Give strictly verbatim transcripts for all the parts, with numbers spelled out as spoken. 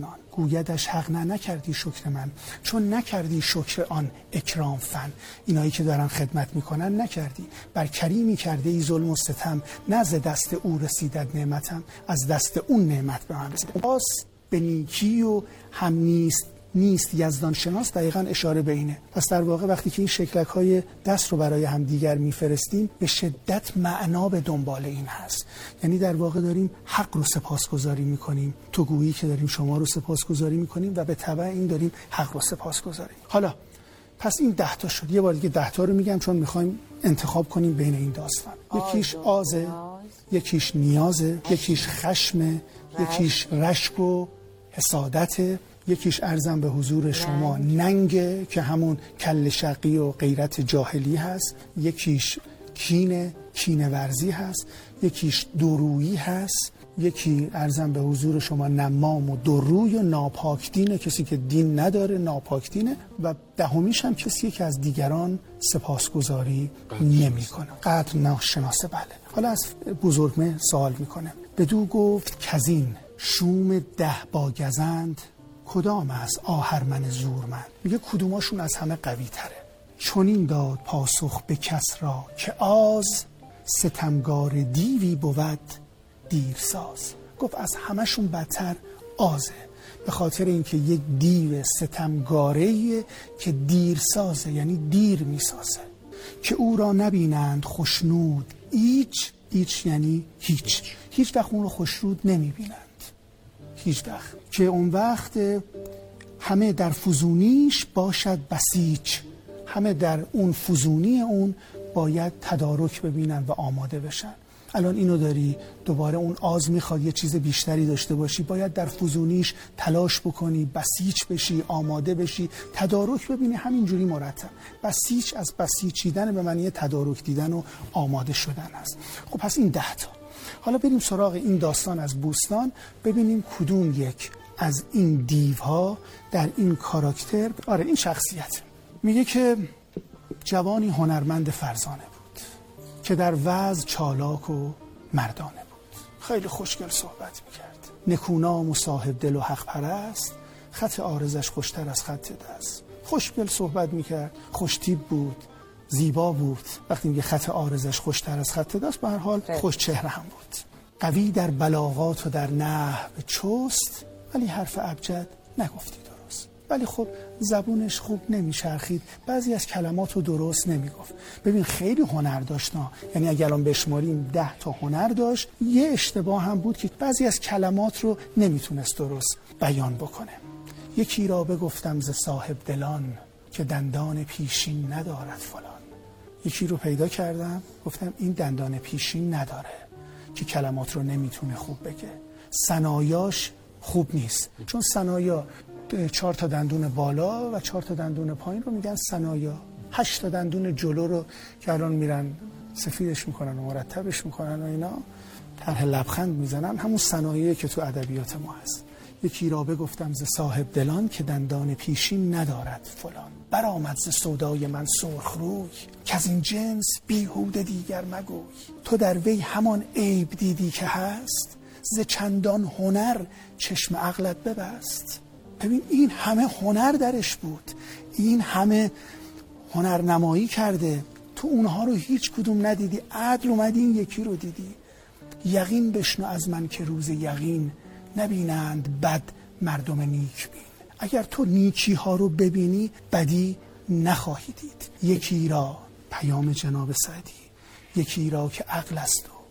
نان. گویدش حق نه نکردی شکر من، چون نکردی شکر آن اکرام فن. اینایی که دارن خدمت میکنن نکردی. بر کریمی کرده ای ظلم و ستم، نه از دست او رسیدت نعمتم، از دست اون نعمت به من رسید. باز به نیکی و هم نیست نیست یزدان شناس دقیقاً اشاره به اینه. پس در واقع وقتی که این شکلک های دست رو برای هم دیگر میفرستیم به شدت معنا به دنبال این هست. یعنی در واقع داریم حق رو سپاسگزاری میکنیم، تو گویی که داریم شما رو سپاسگزاری میکنیم و به تبع این داریم حق رو سپاسگزاری. حالا پس این ده تا شد. یه بار دیگه ده تا رو میگم چون میخوایم انتخاب کنیم بین این داستان. یکیش آزه، یکیش نیازه، یکیش خشمه، یکیش رشک و حسادته، یکیش ارزم به حضور شما ننگه که همون کل شقی و غیرت جاهلی هست، یکیش کینه کینه ورزی هست، یکیش دورویی هست، یکی ارزم به حضور شما نمام و دوروی و ناپاک دینه، کسی که دین نداره ناپاک دینه، و دهمیش هم کسی که از دیگران سپاسگزاری نمی کنه، قدر ناشناسه. بله. حالا از بزرگمه سوال میکنه، بدو گفت کزین شوم ده با گزند، کدام از آهرمن زورمند؟ میگه کدوماشون از همه قوی تره. چون این داد پاسخ به کس را که آز، ستمگار دیوی بود دیرساز. گفت از همشون بدتر آزه، به خاطر اینکه یک دیو ستمگاره‌ایه که دیرسازه، یعنی دیر میسازه. که او را نبینند خوشنود ایچ، ایچ یعنی هیچ، هیچ وقت اون رو خوشنود نمیبینند، هیچ وقت. که اون وقت همه در فزونیش باشد بسیج، همه در اون فزونی اون باید تدارک ببینن و آماده بشن. الان اینو داری، دوباره اون آز میخواد یه چیز بیشتری داشته باشی، باید در فزونیش تلاش بکنی، بسیج بشی، آماده بشی، تدارک ببینی، همینجوری مرتب. بسیج از بسیجیدن به معنی تدارک دیدن و آماده شدن است. خب پس این ده تا. حالا بریم سراغ این داستان از بوستان، ببینیم کدوم یک از این دیوها در این کاراکتر، آره این شخصیت. میگه که جوانی هنرمند فرزانه بود که در وعظ چالاک و مردانه بود، خیلی خوشگل صحبت میکرد، نکونام و صاحب دل و حق پرست، خط عارضش خوشتر از خط دست. خوشگل صحبت میکرد، خوشتیب بود، زیبا بود. وقتی میگه خط عارضش خوشتر از خط دست، به هر حال خوش چهره هم بود. قوی در بلاغات و در نحو چست، ولی حرف ابجد نگفتی درست. ولی خب زبونش خوب نمیچرخید، بعضی از کلمات رو درست نمیگفت. ببین خیلی هنر داشت، یعنی اگه الان بشماریم ده تا هنر داشت، یه اشتباه هم بود که بعضی از کلمات رو نمیتونست درست بیان بکنه. یکی را بگفتم ز صاحب دلان، که دندان پیشین ندارد فلان. یکی رو پیدا کردم گفتم این دندان پیشین نداره، که کلمات رو نمیتونه خوب بگه، ثنایاش خوب نیست. چون ثنایا چهار تا دندون بالا و چهار تا دندون پایین رو میگن ثنایا، هشت تا دندون جلو رو که الان میرن سفیدش میکنن و مرتبش میکنن و اینا، طرح لبخند میزنن، همون ثنایایی که تو ادبیات ما هست. یکی را بگفتم ز صاحب دلان، که دندان پیشین ندارد فلان. برآمد ز سودای من سرخ روی، که از این جنس بیهوده دیگر مگوی. تو در وی همان عیب دیدی که هست، ز چندان هنر چشم عقلت ببست. ببین این همه هنر درش بود، این همه هنر نمایی کرده، تو اونها رو هیچ کدوم ندیدی، عدل اومدی این یکی رو دیدی. یقین بشنو از من که روز یقین، نبینند بد مردم نیک بین. اگر تو نیکی ها رو ببینی بدی نخواهی دید. یکی را پیام جناب سعدی، یکی را که عقل است و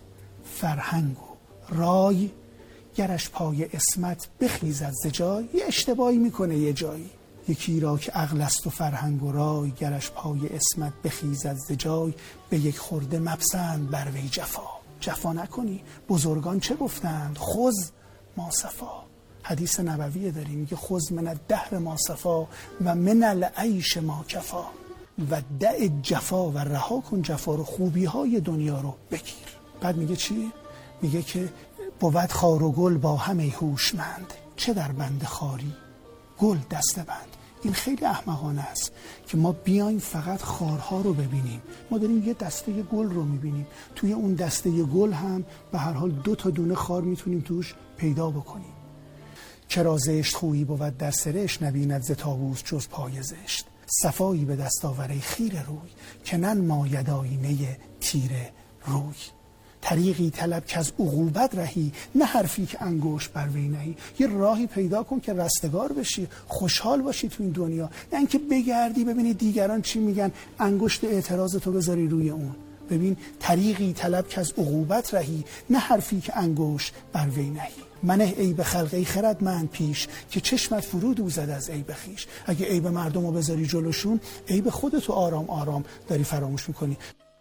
فرهنگ و رای، گرش پای اسمت بخیزد ز جای. یه اشتباهی میکنه یه جایی. یکی را که عقل است و فرهنگ و رای، گرش پای اسمت بخیزد ز جای. به یک خورده مپسند بر وی جفا، جفا نکنی. بزرگان چه گفتند؟ خذ ما صفا. حدیث نبویه داریم، میگه خذ من الدهر ما صفا و من العیش ما کفا. و دع جفا و رها کن جفا رو، خوبی های دنیا رو بگیر. بعد میگه چی؟ میگه که بود خار و گل با همه هوشمند، چه در بند خاری گل دسته بند. این خیلی احمقانه است که ما بیایم فقط خارها رو ببینیم. ما داریم یه دسته گل رو میبینیم، توی اون دسته گل هم به هر حال دو تا دونه خار میتونیم توش پیدا بکنیم. چرا زشت خویی بود در سرشت، نبیند ز طاووس جز پای زشت. صفایی به دست آوره خیر روی، که ننماید آینه تیره روی. طریقی طلب که از عقوبت رهی، نه حرفی که انگشت بر وی نهی. یه راهی پیدا کن که رستگار بشی، خوشحال باشی تو این دنیا، نه اینکه بگردی ببینی دیگران چی میگن، انگشت اعتراض تو بذاری روی اون. ببین، طریقی طلب که از عقوبت رهی، نه حرفی که انگشت بر وی نهی. منه عیب خلق ای خردمند پیش، که چشمت فرو دوزد از عیب خویش. اگه عیب مردم رو بذاری جلوشون، عیب خودتو آرام آرام داری فراموش میکنی.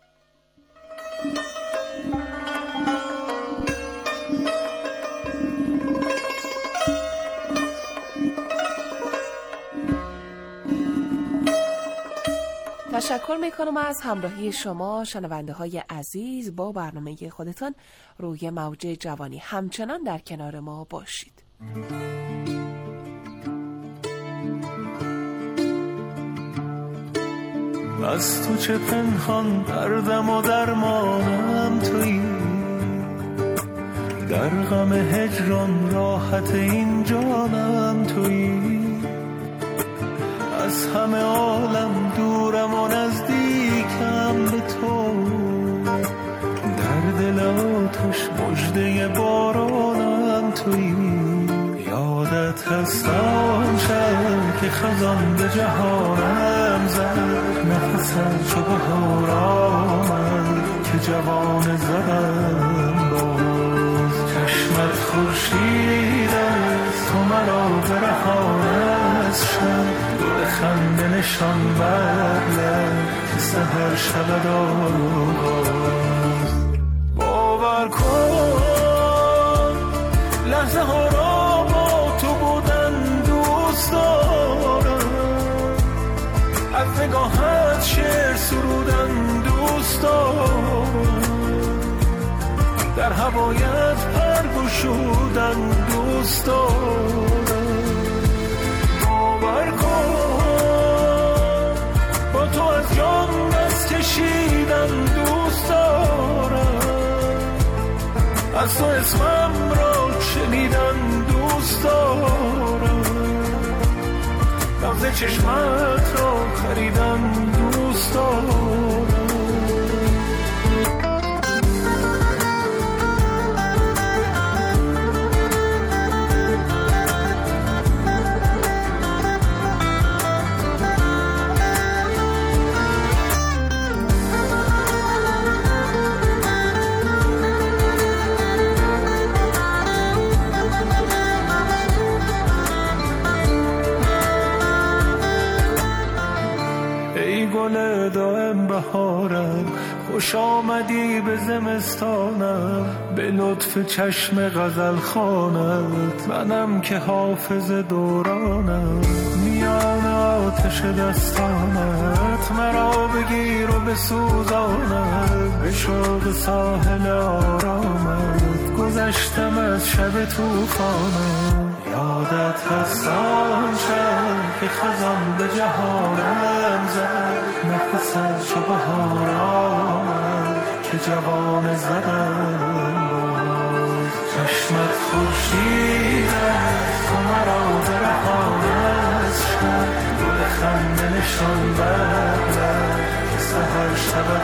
تشکر میکنم از همراهی شما شنونده های عزیز با برنامه خودتان روی موج جوانی. همچنان در کنار ما باشید. از تو چه پنهان دردم و درمانم تویی، در غم هجران راحت این جانم تویی. از همه عالم دورم و نزدیکم به تو، در دل آتش مژده بارانم تویی. یادت هست آن شب که خزان به جهانم زد، نفسم چو بهار آمد که جوان زدم باز. چشمت خورشید است تو مرا برهان از شب، خنده نشان بر لب که سحر شود آغاز. باور کن لحظه ها را با تو بودن دوست دارم، از نگاهت شعر سرودن دوست دارم، در هوایت پر گشودن دوست دارم. باور کن با تو از جان دست کشیدن دوست دارم، از تو اسمم را شنیدن دوست دارم، نبض چشمت را خریدن دوست دارم. دائم بهارم، خوش آمدی به زمستانم، به لطف چشم غزل خوانت، منم که حافظ دورانم. میان آتش دستانت مرا بگیر و بسوزانت، به شوق ساحل آرامت گذشتم از شب توفانم. یادت هست آن شب که خزان به جهانم زد، نفسم چو بهار آمد که جوان زدم باز. چشمت خورشید است تو مرا برهان از شب، گل خنده نشان بر لب که سحر شود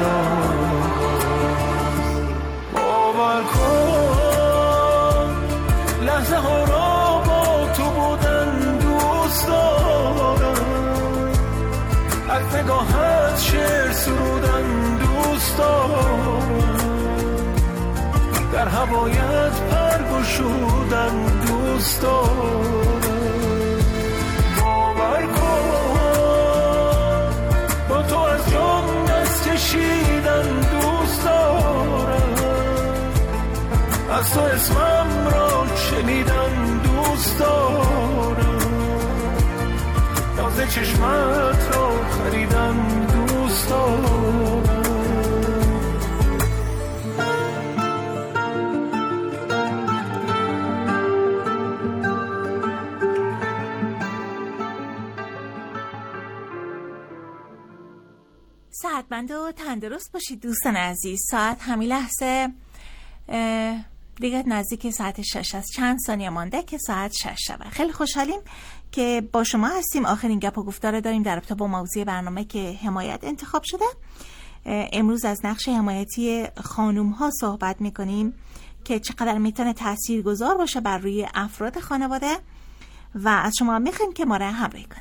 آغاز. باور کن لحظه ها را با تو بودن دوست دارم، از نگاهت شعر سرودن دوست دارم، در هوایت پر گشودن دوست دارم. باور کن با تو از جان دست کشیدن دوست دارم، از تو اسمم را شنیدن دوست دارم، ناز چشمت را خریدن دوست دارم. سعادتمند و تندرست باشید دوستان عزیز. ساعت همین لحظه دیگه نزدیک ساعت شش است. چند ثانیه مانده که ساعت شش شود. خیلی خوشحالیم که با شما هستیم. آخرین گپ و گفتار داریم در رابطه با موضوع برنامه که حمایت انتخاب شده. امروز از نقش حمایتی خانوم ها صحبت میکنیم که چقدر میتونه تاثیرگذار باشه بر روی افراد خانواده و از شما میخوایم که ما را همراهی کنیم.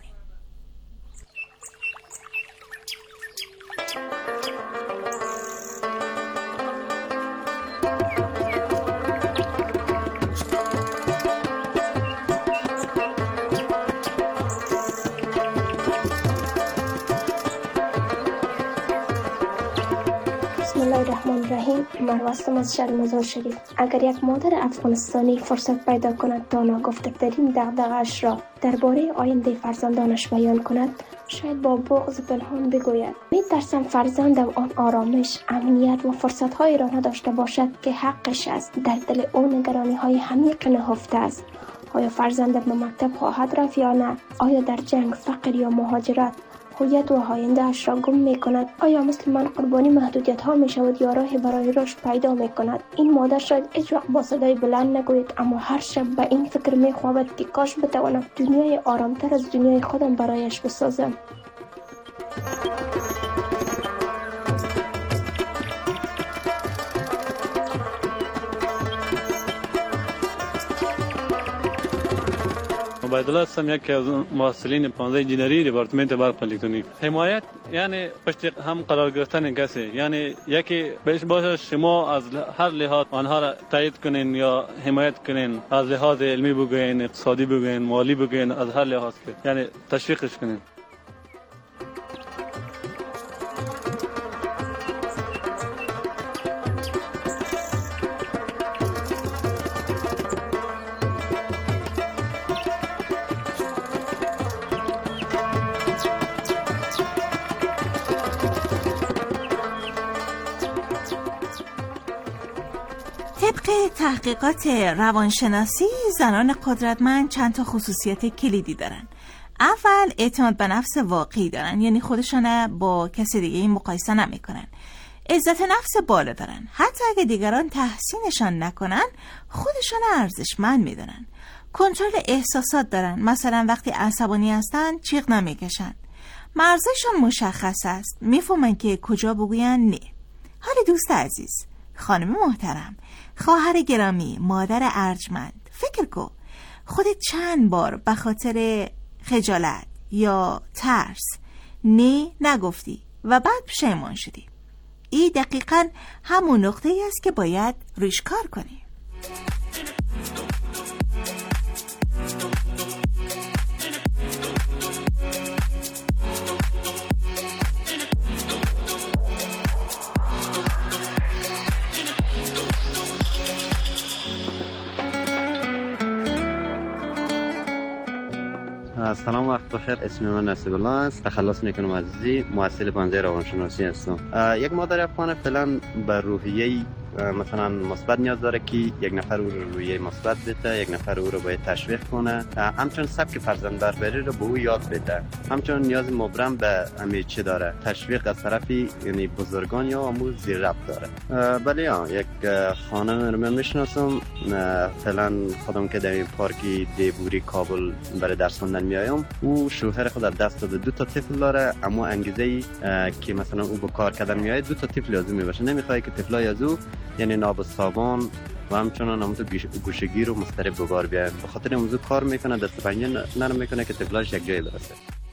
بسم الله الرحمن الرحیم. من هستم از شهر مزار شریف. اگر یک مادر افغانستانی فرصت پیدا کند تا ناگفته‌ترین دغدغه‌اش را درباره آینده فرزندانش بیان کند، شاید با بغض پنهان بگوید می‌ترسم فرزندم آن آرامش، امنیت و فرصت‌هایی را نداشته باشد که حقش است. در دل او نگرانی‌های عمیق نهفته است. آیا فرزندم به مکتب خواهد رفت یا نه؟ آیا در جنگ، فقر یا مهاجرت هویت و آینده اش را گم می کند؟ آیا مثل من قربانی محدودیت ها می شود یا راهی برای رشد پیدا می کند؟ این مادر شاید هیچ وقت با صدای بلند نگوید، اما هر شب به این فکر می خوابد که کاش بتوانم دنیای آرامتر از دنیای خودم برایش بسازم. عبیدالله هستم، یکی از محصلین پانزده انجینری دپارتمنت برق الکترونیک. حمایت یعنی پشت هم قرار گرفتن کسی، یعنی یکی بهش باشه شما از هر لحاظ آنها را تایید کنین یا حمایت کنین، از لحاظ علمی بگوین، اقتصادی بگوین، مالی بگوین، از هر لحاظ که یعنی تشویقش کنین. طبق تحقیقات روانشناسی زنان قدرتمند چند تا خصوصیت کلیدی دارن. اول، اعتماد به نفس واقعی دارن، یعنی خودشون با کسی دیگه مقایسه نمیکنن. عزت نفس بالا دارن، حتی اگه دیگران تحسینشان نکنن خودشون ارزشمند میدونن. کنترل احساسات دارن، مثلا وقتی عصبانی هستن جیغ نمیکشن. مرزشون مشخص است، میفهمن که کجا بگوین نه. حالا دوست عزیز، خانم محترم، خواهر گرامی، مادر ارجمند، فکر کن خودت چند بار به خاطر خجالت یا ترس نه نگفتی و بعد پشیمان شدی. این دقیقاً همون نقطه ای است که باید روش کار کنی. سلام، وقت بخیر. اسم من نصیب الله است. تخلص میکنم عزیزی، محصل پانزده روانشناسی هستم. یک مادر افغان فعلا به روحیه مثلا مثبت نیاز داره که یک نفر او رو روی مثبت بده، یک نفر او رو باید تشویق کنه، همچنین سبک فرزندپروری رو به او یاد بده. همچنین نیاز مبرم به امیچه داره، تشویق از طرفی یعنی بزرگان یا امور زیر ربط داره. بله ها، یک خانم رو من میشناسم، فعلا خودم که در این پارکی دیبوری کابل برای درس خوندن میایم. او شوهر خود دست داده، دو تا طفل داره، اما انگیزه که مثلا او به کار کردن میاد دو تا طفل لازم میباشه، نمیخواد که طفلای از او یعنی ناب صابون و همچنان هم تو گوشگیر و مضطرب به بار بیاید. به خاطر این موضوع کار میکنه، دست پنجه نرم میکنه که طفلاش یک جای برسه.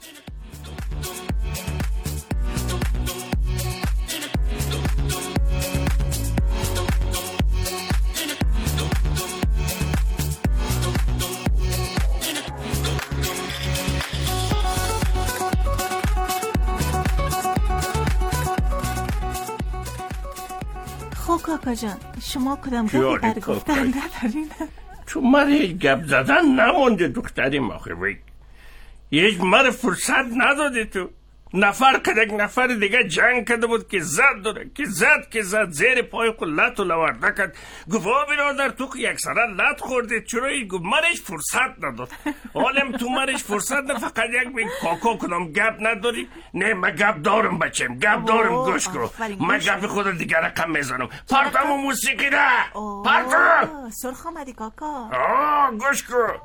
کاکا جان، شما کدام گفت بر گفتن ندارین؟ تو من هیچ گپ زدن نمونده دختریم آخه. وی هیچ من فرصت نداده تو. نفر که یک نفر دیگه جنگ کرده بود که زد داره که زد که زد زیر پای خود لط و لورده کرد. گفت آ برادر تو که یک سره لط خوردی چرا؟ گفت منش فرصت نداد. حالم تو منش فرصت نداد، فقط یک بین کاکا کنم. گپ نداری؟ نه من گپ دارم بچم، گپ دارم. گوش کن من گپ خود دیگه رقم میزنم. پرتم و موسیقی ده پرتم. سرخ آمدی کاکا. آه گوش کن.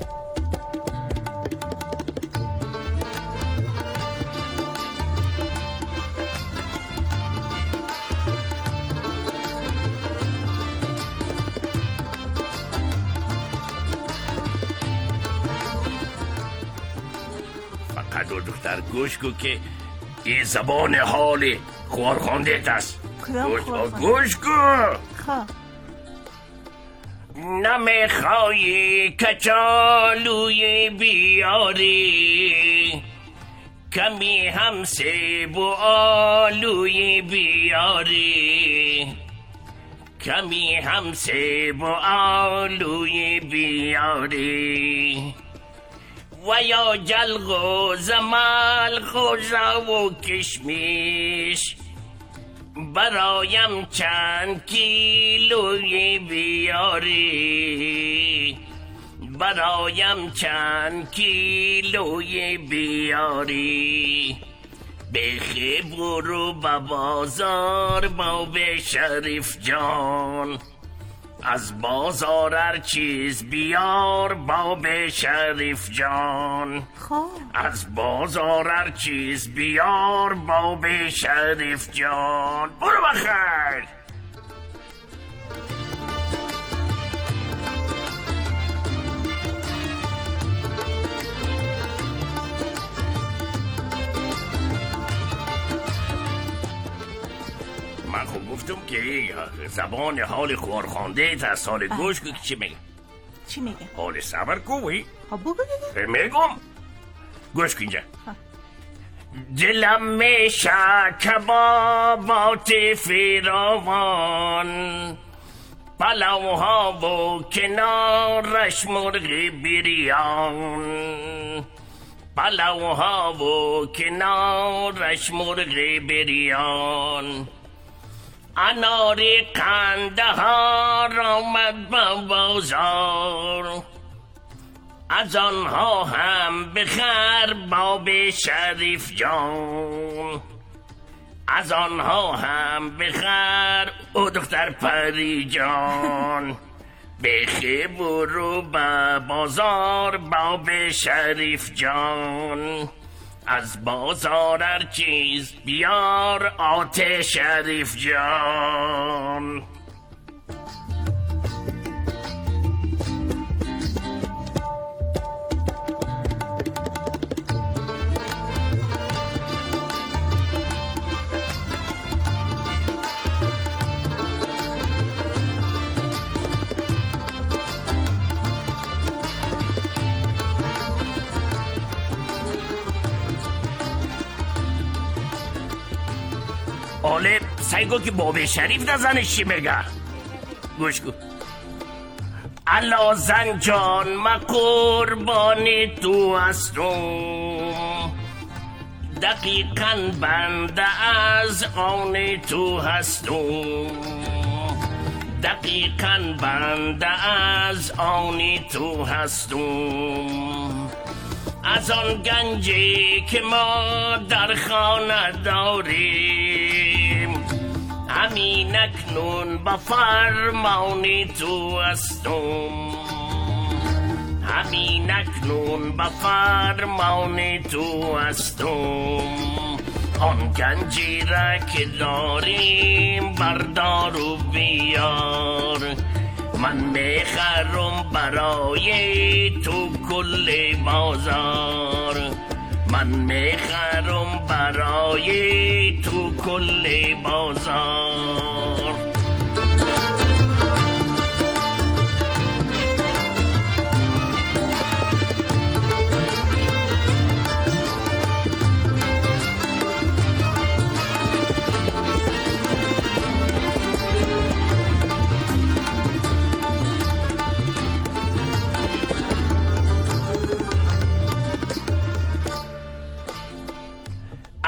دو دختر گوش کن که این زبان حال خوارخانده است. گوش کن. نمیخوایی کچالوی بیاری، کمی هم سیب و آلوی بیاری، کمی هم سیب و آلوی بیاری، و یا جلغ و زملغ و و کشمیش، برایم چند کیلوی بیاری، برایم چند کیلوی بیاری. بخی برو با بازار با به شریف جان، از بازار هر چیز بیار باب شریف جان. خواه از بازار هر چیز بیار باب شریف جان. برو بخیر. من خب گفتم که زبان حال خوارخانده تا سال گوش که چی میگه؟ چی میگه؟ حال صبر کوی خب بگو دیگه. میگم گوش کن اینجا. دلم میشه کبابات فراوان، پلوها و کنارش مرغ بریان، پلوها و کنارش مرغ بریان. انار قندهار آمد با بازار، از آنها هم بخر باب شریف جان، از آنها هم بخر او دختر پری جان. بخی برو با بازار باب شریف جان، از بازار هر چیز بیار آتش شریف جان. آله سیگو که باب شریف نزنش چی میگه؟ گوش کن. علا زن جان ما قربانی تو هستم، دقیقاً بنده از آن تو هستم، دقیقاً بنده از آن تو هستم. از آن گنجی که ما در خانه داریم، همین اکنون با فرمانی تو هستم، همین اکنون با فرمانی تو هستم. آن گنجی را که داریم بردار و بیار، من میخرم برای تو کل بازار، من میخرم برای تو کل بازار.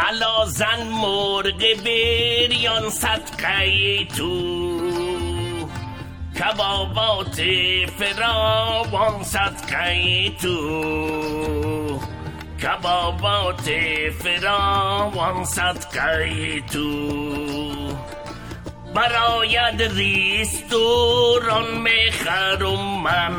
الا زن مرغ بریان صدقه تو، کبابات فراوان صدقه تو، کبابات فراوان صدقه تو. براید ریستوران میخرم من،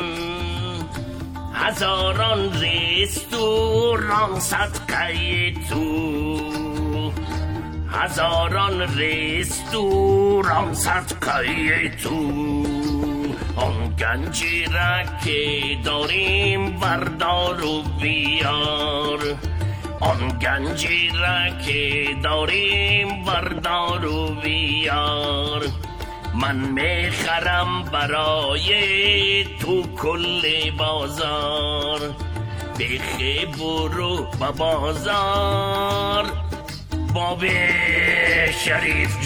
هزاران ریستوران صدقه تو، هزاران ریستوران صدقه تو. آن گنجی را که داریم بردار و بیار، آن گنجی را که داریم بردار و بیار. من میخرم برای تو کل بازار، بخی برو با بازار باب شریف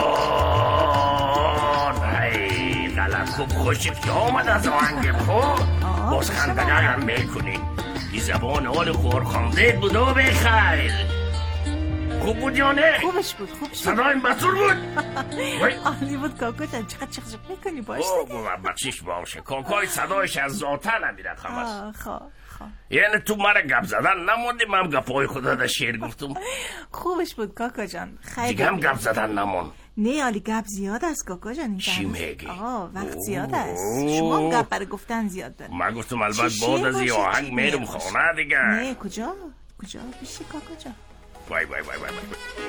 جان. هی غلط خوب خوشت که آمد از آهنگ خوب باز خندگرم میکنی. این زبان حال خورخانده بود و بخیر. خوب بود یا نه؟ خوبش بود خوب شد. صدایم بسور بود. عالی بود کاکا جان. چقدر چخچق میکنی باش دیگه. اوه بخشش باشه. کاکای صدایش از ذاته نمیره خمس. خواه خواه. یعنی تو مرا گپ زدن نموندی، من گپای خدا در شعر گفتم. خوبش بود کاکا جان. خیلی دیگه هم گپ زدن نموند. نه عالی گپ زیاد است کاکا جان. چی میگی؟ آه وقت زیاد است. شما هم گپ برای گفتن زیاد دارید. من گفتم البته بعد از این آهنگ میرم خونه دیگه. نه کجا؟ کجا پیشی کاکا جان؟ وای وای وای وای.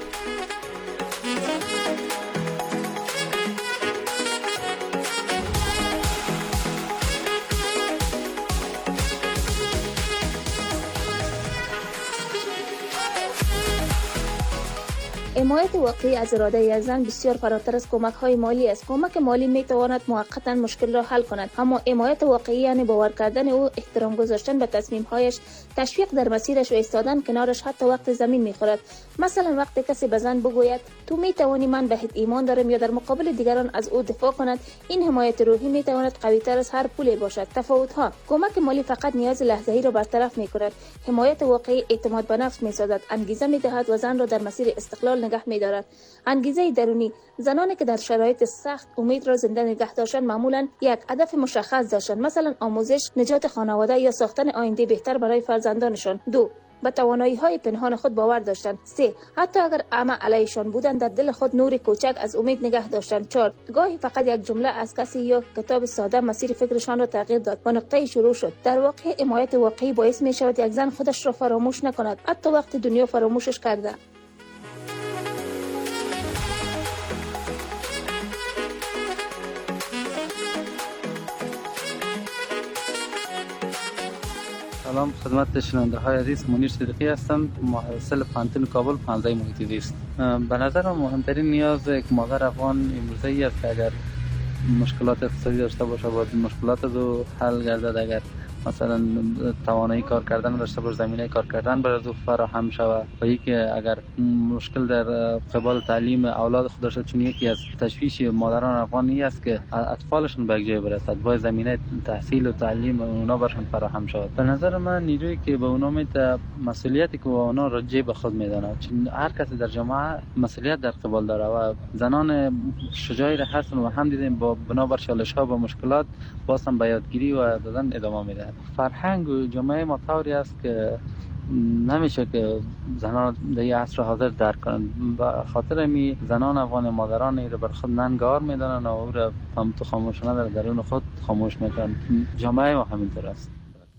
حمایت واقعی از اراده یک زن بسیار فراتر از کمک‌های مالی است. کمک مالی می‌تواند موقتاً مشکل را حل کند، اما حمایت واقعی یعنی باور کردن او، احترام گذاشتن به تصمیم‌هایش، تشویق در مسیرش و ایستادن کنارش حتی وقت زمین می‌خورد. مثلا وقتی کسی به زن بگوید تو می‌توانی من بهت ایمان دارم یا در مقابل دیگران از او دفاع کند، این حمایت روحی می‌تواند قوی‌تر از هر پولی باشد. تفاوت‌ها: کمک مالی فقط نیاز لحظه‌ای را برطرف می‌کند، حمایت واقعی اعتماد به نفس می‌سازد، انگیزه می‌دهد و زن را در مسیر استقلال نگه می‌دارد. انگیزه درونی: زنانی که در شرایط سخت امید را زنده نگه داشتن معمولاً یک هدف مشخص داشتند، مثلا آموزش، نجات خانواده یا ساختن آینده بهتر برای فرزندانشان. دو، به توانایی‌های پنهان خود باور داشتند. سه، حتی اگر اعمی علیشان بودند در دل خود نوری کوچک از امید نگه داشتند. چهار، گاهی فقط یک جمله از کسی یا کتاب ساده مسیر فکرشان را تغییر داد و نقطه شروع شد. در واقع حمایت واقعی باعث می‌شود یک زن خودش را فراموش نکند، حتی وقتی دنیا فراموشش کرده. سلام خدمت شنونده های عزیز، منیر صدیقی هستم، محصل پانتون کابل پانزده محیط زیست. به نظر مهمترین نیاز یک مادر افغان امروزه ای است که اگر مشکلات اقتصادی داشته باشه باید مشکلات رو حل گردد. اگر مثلا توانایی کار کردن داشته باشه، زمینه کار کردن برای او فراهم شود و یکی اگر مشکل در قبال تعلیم اولاد خود داشته، چون یکی از تشویش مادران افغانی است که اطفالشون به جای برسد، باید زمینه تحصیل و تعلیم اونا برشون فراهم شود. به نظر من نیرویی که به اونا میده مسئولیتی که اونا را جیب خود میدونه، چون هر کسی در جامعه مسئولیت در قبال داره و زنان شجاعی را هستن و هم دیدیم با بنابر چالش ها و مشکلات باز هم به یادگیری و دادن ادامه میده. فرهنگ و جامعه ما طوری است که نمیشه که زنان در این عصر حاضر درک کنند. به خاطر می زنان افغان مادران این رو بر خود ننگار میدانند و او را هم تو خاموشانه در درون خود خاموش میکنند. جامعه ما همینطور است.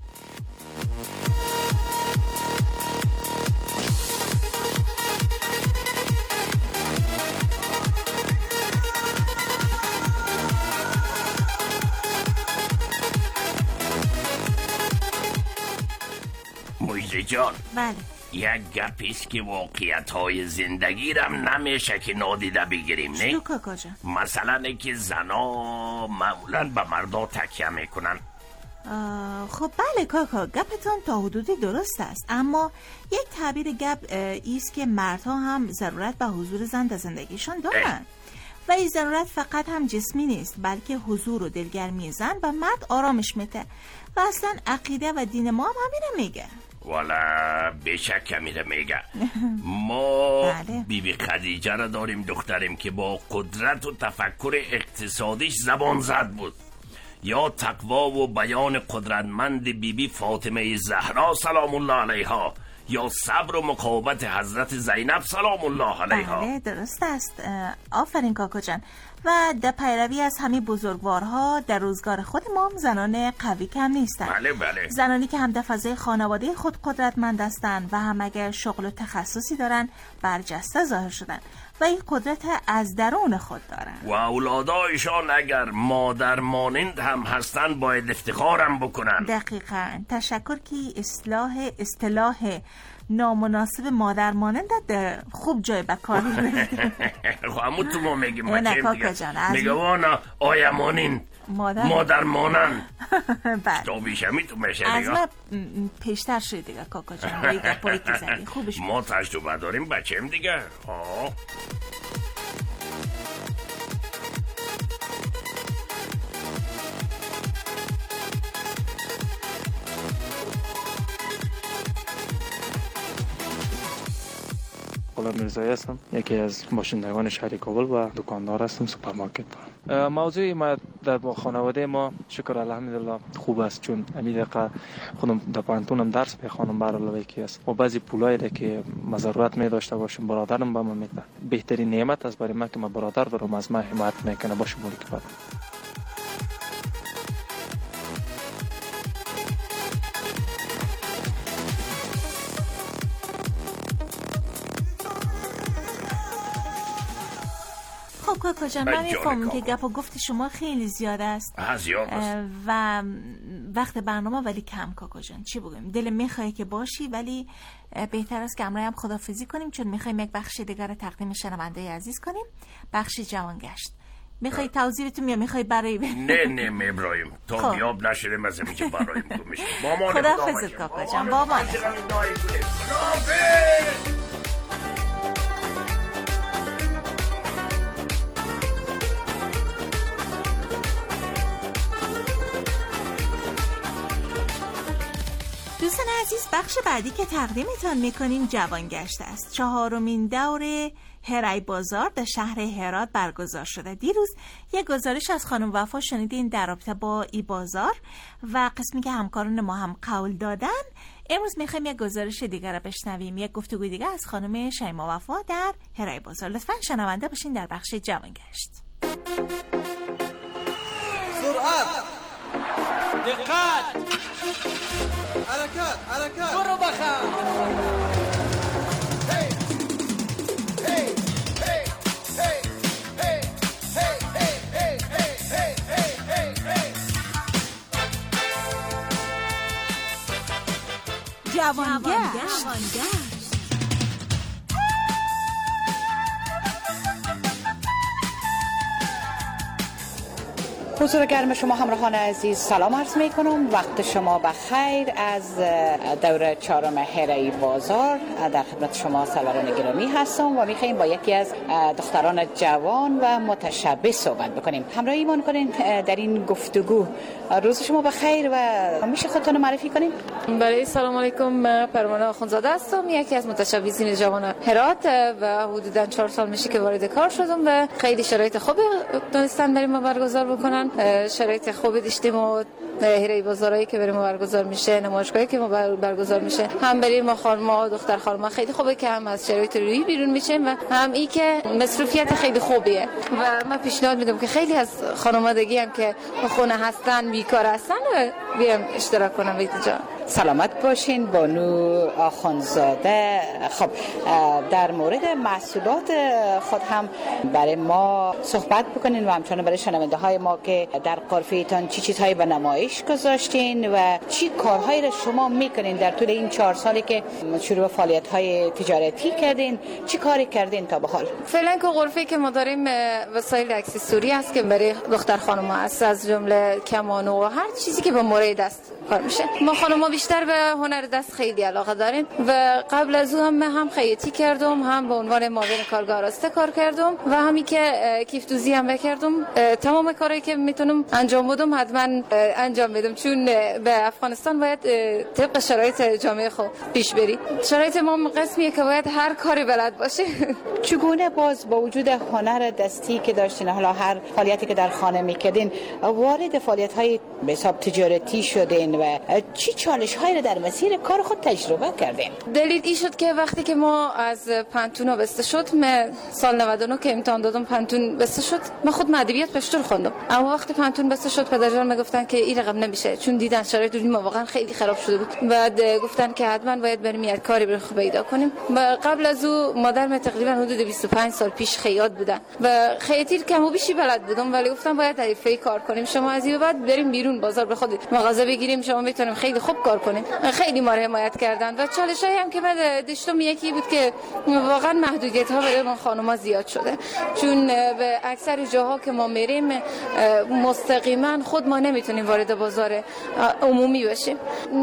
مویزه جان، بله. یک گپیست که واقعیت های زندگی رم نمیشه که نادیده بگیریم، نه؟ چطور کاکا جان؟ مثلا که زنا معمولا به مردا تکیه میکنن. خب بله کاکا، گپتان تا حدودی درست است، اما یک تعبیر گپ ایست که مردها هم ضرورت به حضور زن در زندگیشان دارن و این ضرورت فقط هم جسمی نیست، بلکه حضور و دلگرمی زن و مرد آرامش میده و اصلا عقیده و دین ما هم همینه میگه. والا بیشک امیره میگه. ما بله. بی بی خدیجه را داریم، دختریم که با قدرت و تفکر اقتصادیش زبان زد بود. یا تقوا و بیان قدرتمند بی بی فاطمه زهرا سلام الله علیها، یا صبر و مقاومت حضرت زینب سلام الله علیها. بله درست است. آفرین کاکا جان. و در پیروی از همین بزرگوارها در روزگار خود ما هم زنان قوی کم نیستند. بله بله. زنانی که هم در فضای خانواده خود قدرتمند هستند و هم اگر شغل و تخصصی دارن برجسته ظاهر شدن و این قدرت از درون خود دارن و اولادایشان اگر مادر مانند هم هستند باید افتخارم بکنن. دقیقاً. تشکر که اصلاح اصطلاح نامناسب مادر مانند در خوب جای بکار میبرید. همون تو ما میگیم نه کاکا جان میگه وانا آیا مانند مادر, مادر مانند بله. تو بیشمی تو میشه از دیگه ما پیشتر شده دیگه کاکا جان. باید گپایی که زدی خوبش ما تجربه داریم بچه‌م دیگه. آه غلام میرزایی هستم، یکی از باشندگان شهر کابل و دکاندار هستم، سوپرمارکت دارم. موضوع ما در خانواده ما شکر الحمدلله خوب است، چون امید دقیقه خودم در پانتونم درس بخوانم برای یکی است و بعضی پولایی ده که ضرورت می داشته باشم برادرم به من میده. بهترین نعمت است برای من که من برادر دارم از من حمایت میکنه با شمولی که بعد. کاکا جان من میفهمم که گپ و گفت شما خیلی زیاد است و وقت برنامه ولی کم. کاکا جان چی بگم، دل میخواه که باشی ولی بهتر است که امروز هم خدافظی کنیم، چون میخوایم یک بخش دیگر رو تقدیم شنونده عزیز کنیم، بخش جوانگشت. میخوای توضیحتون یا میخوای برای نه نه میبرایم تا بیاب نشدیم از اینکه برایم میشه. خدافظ کاکا جان. بابا دوستان عزیز، بخش بعدی که تقدیمتان میکنیم جوانگشت است. چهارمین دور هرای بازار در شهر هرات برگزار شده. دیروز یک گزارش از خانم وفا شنیدین در رابطه با ای بازار و قسمی که همکاران ما هم قول دادن. امروز میخوایم یک گزارش دیگر رو بشنویم، یک گفتگو دیگر از خانم شیما وفا در هرای بازار. لطفاً شنونده باشین در بخش جوانگشت. سرعت، دقت، حرکت حرکت برو بخم. هی هی هی هی هی هی هی هی هی هی جوانگشت. حضور گرم شما همراهان عزیز سلام عرض می کنم. وقت شما بخیر. از دوره چهارم هرای بازار در خدمت شما سروران گرامی هستم و میخوایم با یکی از دختران جوان و متشبه صحبت بکنیم. همراهی ایمان کنین در این گفتگو. روز شما بخیر و میشه خودتون معرفی کنین؟ بله سلام علیکم. من پروانه آخونزاده هستم، یکی از متشبثین جوان هرات و حدوداً چهار سال میشه که وارد کار شدم و خیلی شرایط خوبی دونستان برای ما برگزار بکنن. شرایط خوبی داشتیم و هرای بازارایی که برای ما برگزار میشه، نمایشگاهی که ما برگزار میشه، هم برای ما خانم‌ها دختر خانم‌ها خیلی خوبه که هم از شرایط روحی بیرون میشیم و هم ای که مصروفیت خیلی خوبیه و من پیشنهاد میدم که خیلی از خانوادگی هم که خونه هستن بیکار هستن و بیام اشتراک کنم. بیت سلامت باشین بانو آخونزاده. خب در مورد محصولات خود هم برای ما صحبت بکنین و همچنان برای شنونده های ما که در قرفه‌تان چی چیزهایی به نمایش گذاشتین و چی کارهایی را شما میکنین در طول این چهار سالی که شروع فعالیت های تجارتی کردین؟ چی کاری کردین تا به حال؟ فعلا که قرفه‌ای که ما داریم وسایل اکسسوری است که برای دختر خانم ها است، از جمله کمان و هر چیزی که به مورد دست کار میشه. ما خانم ها بیشتر به هنر دست خیلی علاقه داریم و قبل از اون هم من هم خیاطی کردم، هم به عنوان معاون کارگاه آراسته کار کردم و همی که کیفتوزی هم بکردم. تمام کاری که میتونم انجام بدم حتما انجام بدم، چون به افغانستان باید طبق شرایط جامعه خود پیش بری. شرایط ما قسمیه که باید هر کاری بلد باشه. چگونه باز با وجود هنر دستی که داشتین، حالا هر فعالیتی که در خانه میکردین، وارد فعالیت‌های به حساب تجارتی شدین و چی چالش‌هایی رو در مسیر کار خود تجربه کردین؟ دلیل این شد که وقتی که ما از پانتون بسته شد، من سال نود و نه که امتحان دادم پانتون بسته شد، من خود ادبیات پشتور خوندم، اما وقتی پانتون بسته شد پدرجان میگفتن که این رقم نمیشه، چون دیدن شرایط ما واقعا خیلی خراب شده بود. بعد گفتن که حتما باید بریم یک کاری برای خود پیدا کنیم. و قبل از او مادر من تقریبا حدود بیست و پنج سال پیش خیاط بودن و خیاطی کم و بیشی بلد بودم، ولی گفتم باید حرفه‌ای کار کنیم. شما از این بعد بریم بیرون بازار به خود مغازه بگیریم، شما میتونیم خیلی خوب کار کنیم. خیلی ما رو حمایت کردن و چالشایی هم که بعد داشتم یکی بود که واقعا محدودیت‌ها برای ما خانم‌ها زیاد شده، چون به اکثر جاها که ما میریم مستقیما خود ما نمیتونیم وارد بازار عمومی بشیم.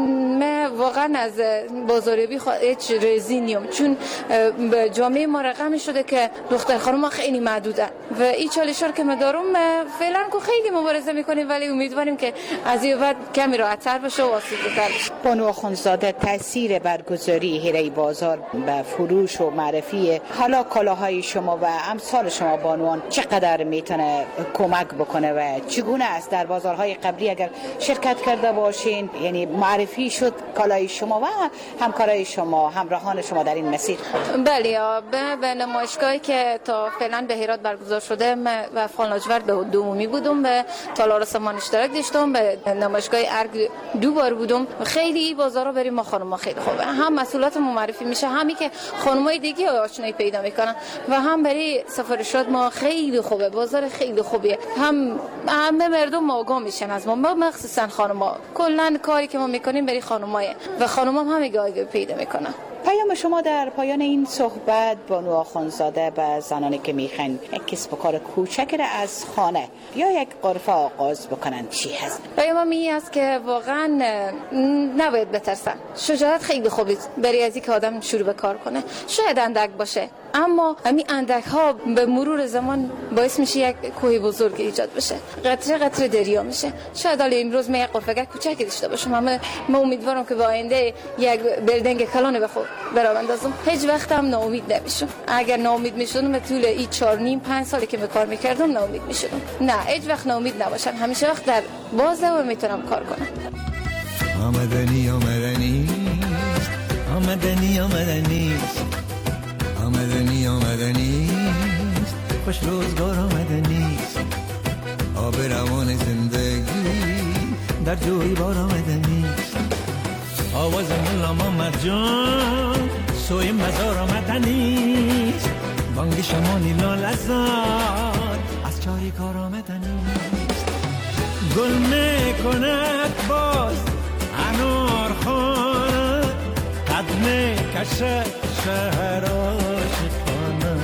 من واقعا از بازاریابی هیچ رضی نیم، چون به جامعه ما رقم شده که دختر خانم‌ها خیلی محدودن و این چالش‌ها که ما دارم فعلا که خیلی مبارزه میکنیم، ولی امیدواریم که از این بعد کمی راحت‌تر بشه و آسوده‌تر بشه. بانو آخوندزاده، تاثیر برگزاری هیره بازار به فروش و معرفی حالا کالاهای شما و امثال شما بانوان چقدر میتونه کمک بکنه و چگونه است در بازارهای قبلی اگر شرکت کرده باشین، یعنی معرفی شد کالای شما و همکارای شما، همراهان شما در این مسیر؟ بله، به نمایشگاهی که تا فعلا به هرات برگزار شده و افغان لاجورد به دومی بودم، به تالار سامان اشتراک داشتم، به نمایشگاه ارگ دو بار بودم. خیلی بازارا بریم ما خانم‌ها خیلی خوبه، هم مسئولات ما معرفی میشه، همی که خانم‌های دیگه آشنایی پیدا میکنن و هم برای سفارشات ما خیلی خوبه، بازار خیلی خوبیه، هم همه مردم آگاه میشن از ما، مخصوصا خانم‌ها. کلا کاری که ما میکنیم برای خانم‌ها و خانم‌ها هم همه آگاهی پیدا میکنن. پیام شما در پایان این صحبت بانو آخوندزاده به زنانی که میخواین یک کسب و کار کوچک از خانه یا یک غرفه آغاز بکنن چی هست؟ پیام می است که واقعا نباید بترسن. شجاعت خیلی خوبه برای از اینکه آدم شروع به کار کنه. شاید اندک باشه، اما همین اندک ها به مرور زمان باعث میشه یک کوه بزرگ ایجاد بشه، قطره قطره دریا میشه. شاید حالا امروز من یک غرفه کوچکی داشته باشم، اما من امیدوارم که با آینده یک بیلدینگ کلان بخوام برآوردم. هیچ وقت هم ناامید نمیشم. اگر ناامید میشدم به طول این چهار نیم پنج سالی که کار میکردم ناامید میشدم. نه، هیچ وقت ناامید نباشم، همیشه وقت در بازه و میتونم کار کنم. آمدنی آمدنی آمدنی آمدنی آمدنی آمدنی خوش روزگار آمدنی، آب روان زندگی در جوی بار آمدنی، آواز ملا محمد جان سوی مزار آمدنی، بانگ شمانی لالزار از چای کار آمدنی، گل میکند باز انار خانه، قدم کشه شهر آشقانه،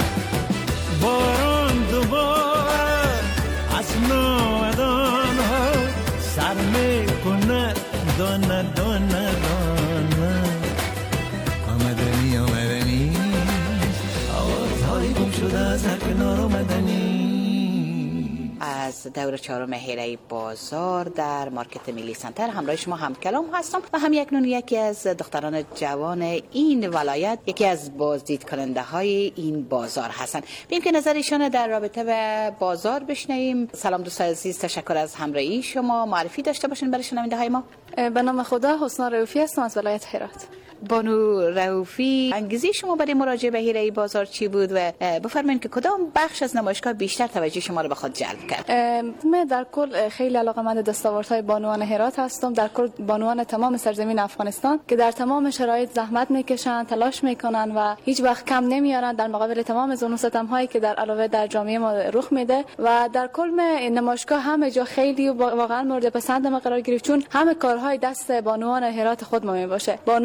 باران دوباره از ناودان ها سر میکند دانه دانه دانه، آمدنی آمدنی آوازهای گم شده از هر کنار آمدنی. از دور چهارم هیره بازار در مارکت ملی سنتر همراه شما هم کلام هستم و هم یک نون یکی از دختران جوان این ولایت، یکی از بازدید کننده های این بازار هستند. بیم که نظر ایشان در رابطه به بازار بشنویم. سلام دوستان عزیز، تشکر از همراهی شما. معرفی داشته باشین برای شنونده های ما. به نام خدا، حسنا رؤوفی هستم از ولایت هرات. بانو رؤوفی، انگیزه شما برای مراجعه به هیره بازار چی بود و بفرمایید که کدام بخش از نمایشگاه بیشتر توجه شما رو به خود جلب کرد؟ من در کل خیلی علاقه‌مند دستاوردهای بانوان هرات هستم، در کل بانوان تمام سرزمین افغانستان که در تمام شرایط زحمت میکشن، تلاش میکنن و هیچ وقت کم نمیارن در مقابل تمام ظلم و ستم هایی که در علاوه در جامعه ما رخ میده. و در کل نمایشگاه همه جا خیلی واقعا مورد پسند ما قرار گرفت، چون همه کارهای دست بانوان هرات خود ما میباشه. بانوان این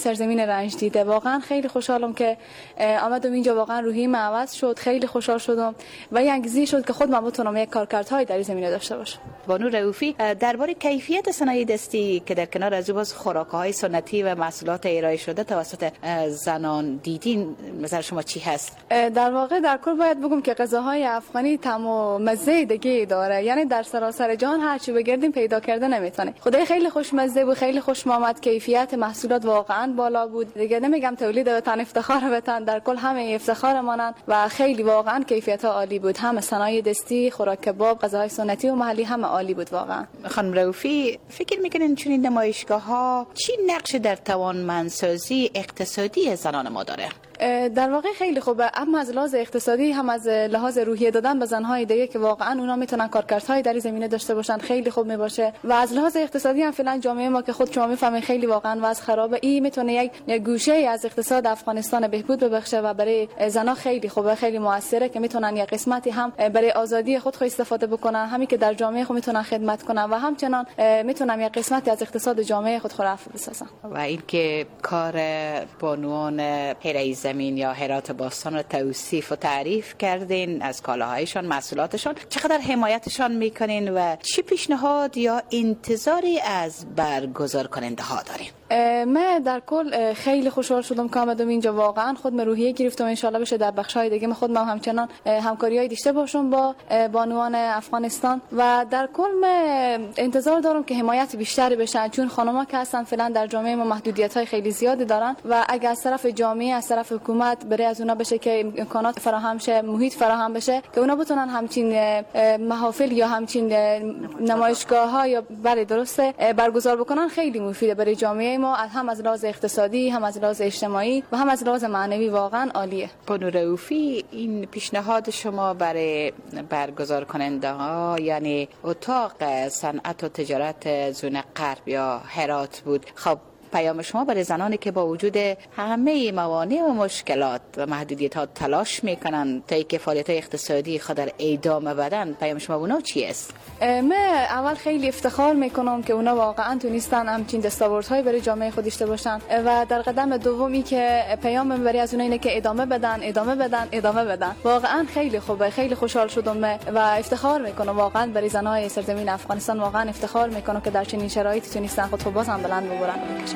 سرزمین رنج دیده. واقعا خیلی خوشحالم که آمدم اینجا، واقعا روحیم عوض شد، خیلی خوشحال شدم و یه انگیزه شد که خود من بتونم یک کارکردهای در این زمینه داشته باشم. بانو رؤوفی، درباره کیفیت صنایع دستی که در کنار از باز خوراک‌های سنتی و محصولات ارائه شده توسط زنان دیدین، نظر شما چی هست؟ در واقع در کل باید بگم که غذاهای افغانی طعم و مزه دیگه داره، یعنی در سراسر جهان هر چی بگردیم پیدا کرده نمیتونه. خدای خیلی خوشمزه بود، خیلی خوش آمد، کیفیت محصولات واقعا بالا بود. دیگه نمیگم تولید وطن افتخار وطن، در کل همه افتخارمانن و خیلی واقعا کیفیت عالی بود. هم صنایع دستی، خوراک کباب، غذاهای سنتی و محلی همه عالی بود واقعا. خانم رؤوفی، فکر میکنین چنین نمایشگاه‌ها چی نقش در توانمندسازی اقتصادی زنان ما داره؟ در واقع خیلی خوبه، هم از لحاظ اقتصادی هم از لحاظ روحیه دادن به زنهای دیگه که واقعا اونا میتونن کارکردهای در این زمینه داشته باشن، خیلی خوب میباشه. و از لحاظ اقتصادی هم فعلا جامعه ما که خود شما میفهمین خیلی واقعا وضع خرابه، این میتونه یک گوشه از اقتصاد افغانستان بهبود ببخشه و برای زنا خیلی خوبه، خیلی موثره که میتونن یک قسمتی هم برای آزادی خود خود استفاده بکنن، همین که در جامعه خود میتونن خدمت کنن و همچنان میتونن یک قسمتی از اقتصاد جامعه خود خرافه بسازن. و اینکه کار بانوان هرای زمین یا هرات باستان رو توصیف و تعریف کردین، از کالاهایشان، محصولاتشان، چقدر حمایتشان میکنین و چی پیشنهاد یا انتظاری از برگزار کننده ها دارین؟ من در کل خیلی خوشحال شدم که آمدم اینجا، واقعا خود من روحیه گرفتم، ان شاءالله بشه در بخش‌های دیگه من خود من همچنان همکاری‌های داشته باشم با بانوان افغانستان و در کل من انتظار دارم که حمایت بیشتری بشه، چون خانم‌ها که هستن فعلا در جامعه ما محدودیت‌های خیلی زیادی دارن و اگر از طرف جامعه، از طرف حکومت برای از اونا بشه که امکانات فراهم شه، محیط فراهم بشه که اونا بتونن همچین محافل یا همچین نمایشگاه‌ها یا برای درسته برگزار بکنن، خیلی مفیده برای جامعه ما، هم از لحاظ اقتصادی، هم از لحاظ اجتماعی و هم از لحاظ معنوی واقعا عالیه. بانو رؤوفی، این پیشنهاد شما برای برگزار کننده ها یعنی اتاق صنعت و تجارت زون غرب یا هرات بود، خب پیام شما برای زنانی که با وجود همه موانع و مشکلات و محدودیت ها تلاش میکنن تا اینکه فعالیت اقتصادی خود در ادامه بدن، پیام شما اونا چی است؟ من اول خیلی افتخار میکنم که اونا واقعا تونستن همچین دستاوردهایی برای جامعه خود داشته باشن و در قدم دومی که پیام من برای از اونها اینه که ادامه بدن ادامه بدن ادامه بدن. واقعا خیلی خوبه، خیلی خوشحال شدم و افتخار میکنم واقعا برای زنای سرزمین افغانستان، واقعا افتخار میکنم که در چنین شرایطی تونستن خود خود بازم بلند ببرن و بکشن.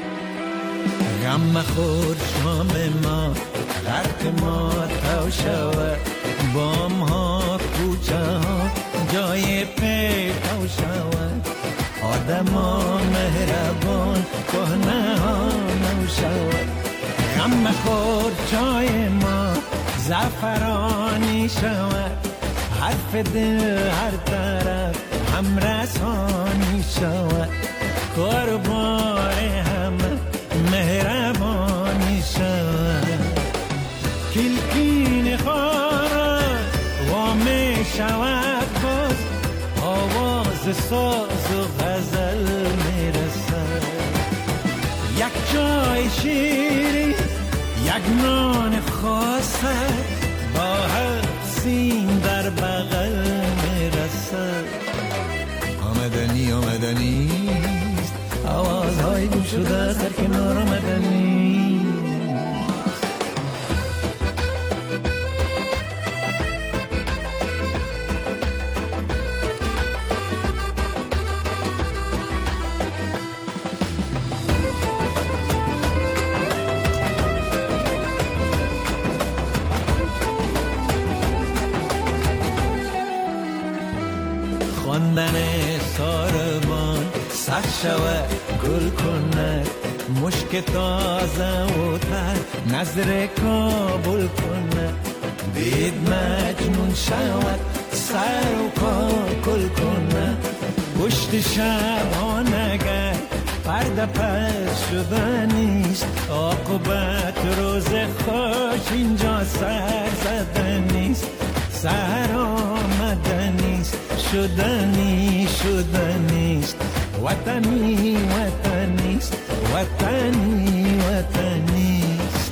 غم مخور شام ما، غرق ما تو شود، بام ها کوچه ها جای پیدا شود، آدم ها مهربان کهنه ها نو شود. غم مخور چای ما زعفرانی شود، حرف دل هر طرف هم رسانی شود، قربان همه مهربانی شود. کلکین خارا وامه شود باز، آواز ساز و غزل میرسد. یک جای شیری یک نان خاصه، با هر سین در بغل میرسد. آمدنی آمدنی آوازهای گم شده در کنار آمدنی. خواندن ساربان سخت شود گل کند، مشک تازه و تر نظر کابل کند. دید مجنون شود سر و پا کل کند، پشت شب ها نگر پرده پس شده نیست، عاقبت روز خوش اینجا سر زده نیست. سر آمده نیست، شدنی شدنیست، وطنی وطنیست، وطنی وطنیست.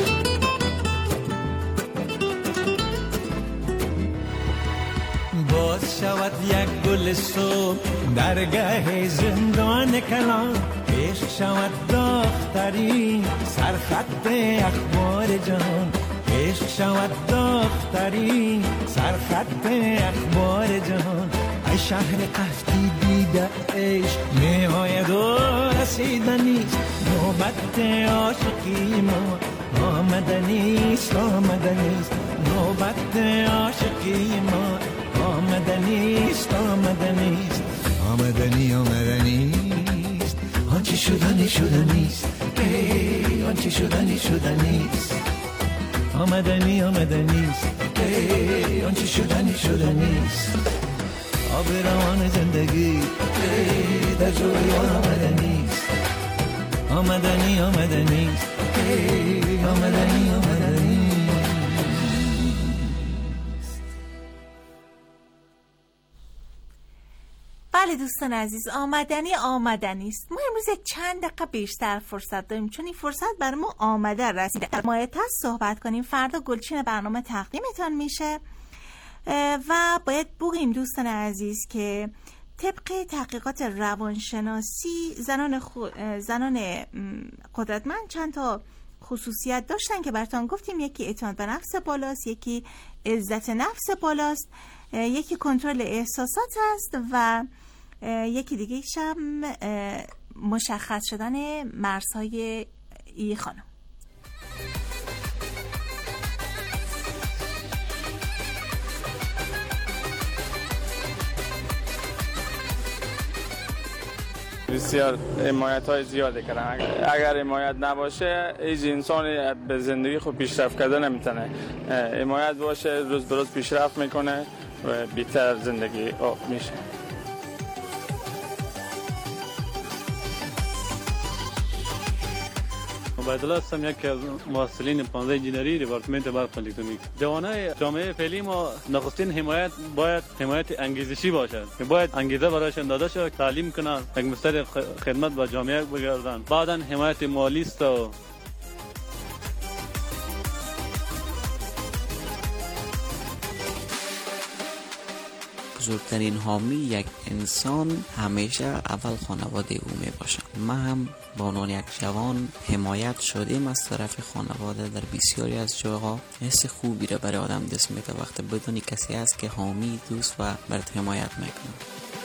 باز شود یک گل صبح درگاه زندان کلام، عشق شود داخترین سرخط اخبار جهان، عشق شود داخترین سرخط اخبار جهان. ای شهر قفتی دیده عشق نهایت و رسیدنیست، نوبت عاشقی ما آمدنیست آمدنیست، نوبت عاشقی ما آمدنیست آمدنیست، آمدنی آمدنیست، آنچه شدنی شدنیست، ای آنچه شدنی شدنیست، آمدنی آمدنیست، ای آنچه شدنی شدنیست. آب روان زندگی ای در جریان آمدنیست، آمدنی آمدنیست، ای آمدنی آمدنیست. بله دوستان عزیز، آمدنی آمدنی است. ما امروز چند دقیقه بیشتر فرصت داریم چون این فرصت برای ما آمده رسیده. مایت هست صحبت کنیم. فردا گلچین برنامه تقدیمتان میشه و باید بگیم دوستان عزیز که طبق تحقیقات روانشناسی زنان خو... زنان قدرتمند چند تا خصوصیت داشتن که براتون گفتیم. یکی اعتماد به نفس بالاست، یکی عزت نفس بالاست، یکی کنترل احساسات است و یکی دیگه هم مشخص شدن مرزهای ای خانم. بسیار حمایت های زیاده کردن. اگر حمایت نباشه هیچ انسانی به زندگی خود پیشرفت کرده نمیتونه. حمایت باشه روز به روز پیشرفت میکنه و بهتر زندگی میشه. عبیدالله هستم، یکی از محصلین پانزده انجینری دپارتمنت برق الکترونیک. جوانای جامعه فعلی ما نخستین حمایت باید حمایت انگیزشی باشد، که باید انگیزه برایشان داده شود، تعلیم کنند، یک مستر خدمت با جامعه بگردند. بعداً حمایت مالی است و بزرگترین حامی یک انسان همیشه اول خانواده او می باشد. من هم با عنوان یک جوان حمایت شدیم از طرف خانواده. در بسیاری از جاها حس خوبی را برای آدم دست میده وقتی بدونی کسی هست که حامی، دوست و برات حمایت میکنه.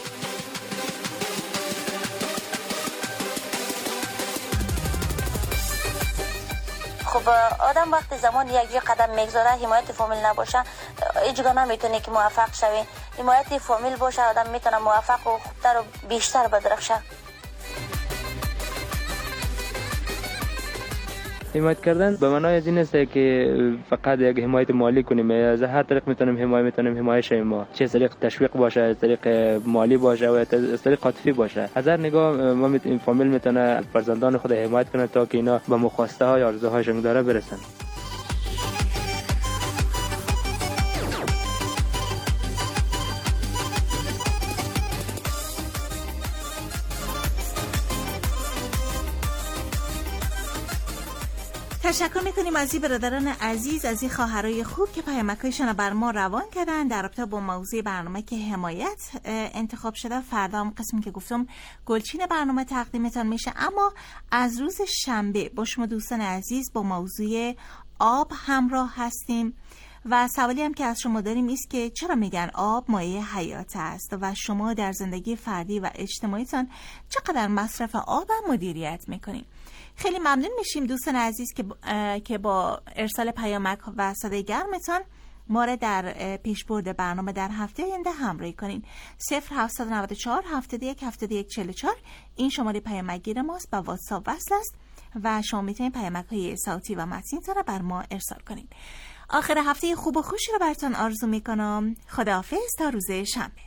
خب آدم وقتی زمان یک جا قدم میگذاره حمایت فامیل نباشه هیچگاه نمیتونه که موفق شوی. حمایت فامیل باشه آدم میتونه موفق و خوبتر و بیشتر بدرخشه. حمایت کردن به معنای از این است که فقط یک حمایت مالی کنیم. از هر طریق میتونیم حمایت میتونیم حمایت شیم ما، چه از طریق تشویق باشه، از طریق مالی باشه و از طریق عاطفی باشه. از هر نگاه ما میتونیم فامیل میتونه فرزندان خود حمایت کنه تا که اینا به مخواسته های آرزوهاشون داره برسن. تشکر میکنیم از این برادران عزیز، از این خواهرای خوب که پیامکایشون بر ما روان کردن در رابطه با موضوع برنامه که حمایت انتخاب شده. فردا هم قسمی که گفتم گلچین برنامه تقدیمتان میشه، اما از روز شنبه با شما دوستان عزیز با موضوع آب همراه هستیم و سوالی هم که از شما داریم است که چرا میگن آب مایه حیات است و شما در زندگی فردی و اجتماعیتان چقدر مصرف آب مدیریت میکنید. خیلی ممنون میشیم دوستان عزیز که که با ارسال پیامک و صدای گرمتان ما را در پیشبرد برنامه در هفته آینده همراهی کنین. صفر هفتصد و نود و چهار هفتاد و یک هفتاد و یک چهل و چهار این شماره پیامک گیر ماست، با واتساپ وصل است و شما میتونید پیامک های صوتی و متنی را بر ما ارسال کنین. آخر هفته خوب و خوشی رو براتون آرزو میکنم. خداحافظ تا روز شنبه.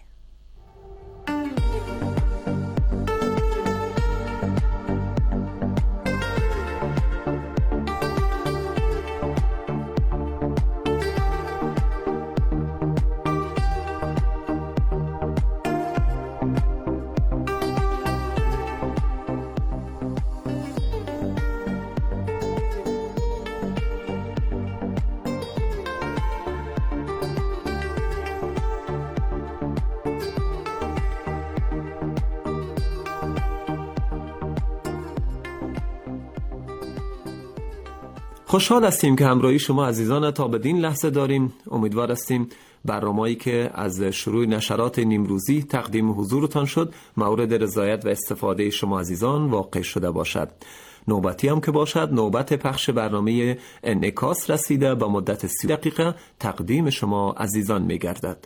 خوشحال هستیم که همراهی شما عزیزان تا بدین لحظه داریم. امیدوار هستیم برنامه‌ای که از شروع نشرات نیمروزی تقدیم حضورتان شد مورد رضایت و استفاده شما عزیزان واقع شده باشد. نوبتی هم که باشد نوبت پخش برنامه انعکاس رسیده با مدت سی دقیقه تقدیم شما عزیزان می‌گردد.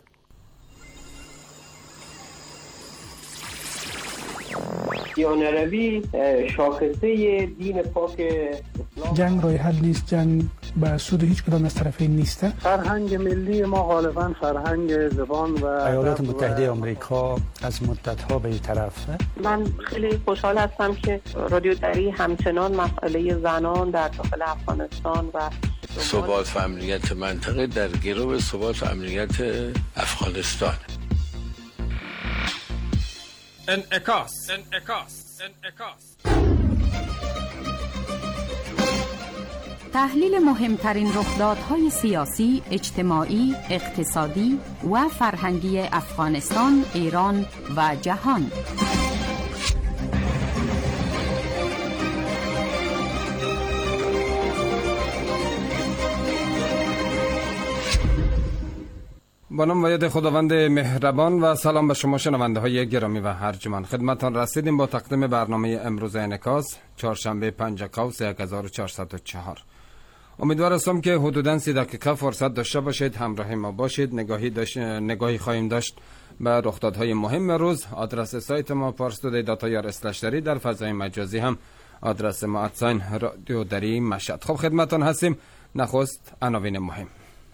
دیانروی شاخصه دین پاک اسلام. جنگ راه حل نیست، جنگ به سود هیچ کدام از طرفین نیست. فرهنگ ملی ما غالبا فرهنگ زبان و ایالات متحده آمریکا از مدت‌ها به این طرف. من خیلی خوشحال هستم که رادیو دری همچنان مسئله زنان در داخل افغانستان و ثبات و امنیت منطقه در گرو ثبات و امنیت افغانستان. انعکاس انعکاس انعکاس تحلیل مهمترین رخدادهای سیاسی، اجتماعی، اقتصادی و فرهنگی افغانستان، ایران و جهان. با نام و ید خداوند مهربان و سلام به شما شنونده های گرامی و ارجمند. خدمتتان رسیدیم با تقدیم برنامه امروز انعکاس چهارشنبه پنج قوس هزار و چهارصد و چهار. امیدوار هستم که حدوداً سی دقیقه فرصت داشته باشید، همراه ما باشید. نگاهی داشت... نگاهی خواهیم داشت به رخدادهای مهم روز. آدرس سایت ما پارس دو دی دات یا اسلش دری، در فضای مجازی هم آدرس ما ادساین رادیو دری مشهد. خب خدمتتان هستیم. نخست عناوین مهم.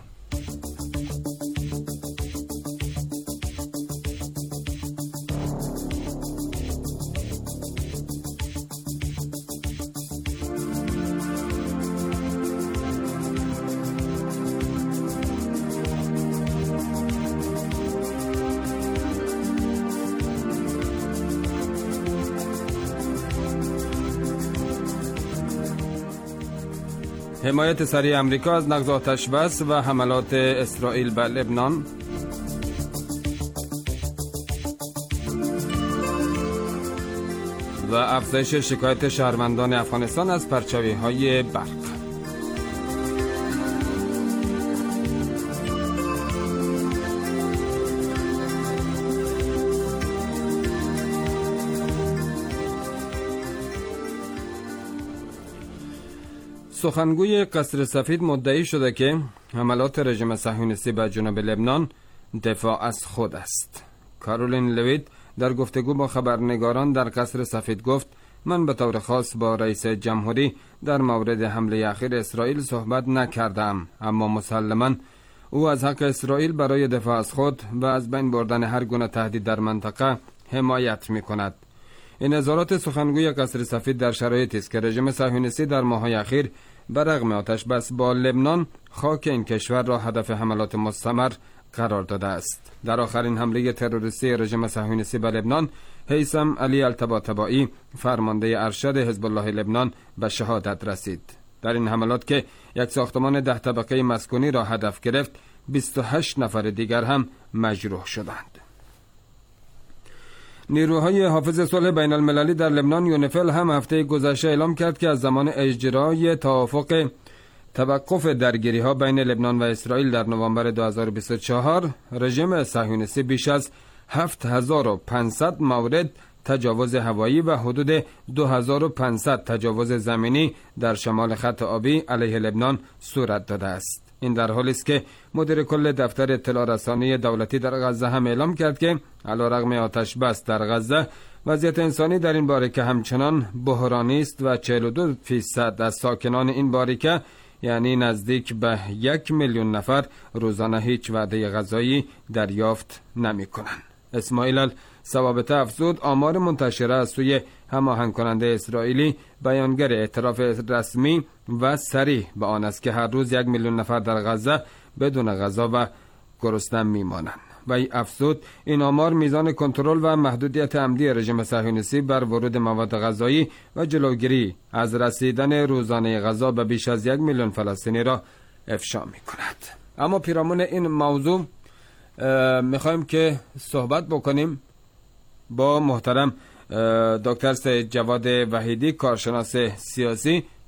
حمایت سریع امریکا از نقض آتش بس و حملات اسرائیل به لبنان. و افزایش شکایت شهروندان افغانستان از پرچاوی‌های برق. سخنگوی قصر سفید مدعی شده که حملات رژیم صهیونیستی به جنوب لبنان دفاع از خود است. کارولین لویت در گفتگو با خبرنگاران در قصر سفید گفت: من به طور خاص با رئیس جمهوری در مورد حمله اخیر اسرائیل صحبت نکردم، اما مسلماً او از حق اسرائیل برای دفاع از خود و از بین بردن هر گونه تهدید در منطقه حمایت می کند. این اظهارات سخنگوی قصر سفید در شرایطی است که رژیم صهیونیستی در ماه‌های اخیر برغم آتش بس با لبنان خاک این کشور را هدف حملات مستمر قرار داده است. در آخرین حمله تروریستی رژیم صهیونیستی به لبنان، هیثم علی الطباطبایی فرمانده ارشد حزب الله لبنان به شهادت رسید. در این حملات که یک ساختمان ده طبقه مسکونی را هدف گرفت، بیست و هشت نفر دیگر هم مجروح شدند. نیروهای حافظ صلح بین المللی در لبنان یونیفیل هم هفته گذشته اعلام کرد که از زمان اجرای توافق توقف درگیری ها بین لبنان و اسرائیل در نوامبر دو هزار و بیست و چهار رژیم صهیونیستی بیش از هفت هزار و پانصد مورد تجاوز هوایی و حدود دو هزار و پانصد تجاوز زمینی در شمال خط آبی علیه لبنان صورت داده است. این در حالی است که مدیر کل دفتر اطلاع رسانی دولتی در غزه هم اعلام کرد که علیرغم آتش بس در غزه، وضعیت انسانی در این باریکه همچنان بحرانی است و چهل و دو فیصد از ساکنان این باریکه، یعنی نزدیک به یک میلیون نفر، روزانه هیچ وعده غذایی دریافت نمی کنند. اسماعیل الثوابته افزود آمار منتشره از سوی هماهنگ کننده اسرائیلی بیانگر اعتراف رسمی و صریح به آن است که هر روز یک میلیون نفر در غزه بدون غذا و گرسنه میمانند. و افزود این آمار میزان کنترل و محدودیت عمدی رژیم صهیونیستی بر ورود مواد غذایی و جلوگیری از رسیدن روزانه غذا به بیش از یک میلیون فلسطینی را افشا می کند. اما پیرامون این موضوع میخوایم که صحبت بکنیم با محترم دکتر سید جواد وحیدی، کارشناس سیاسی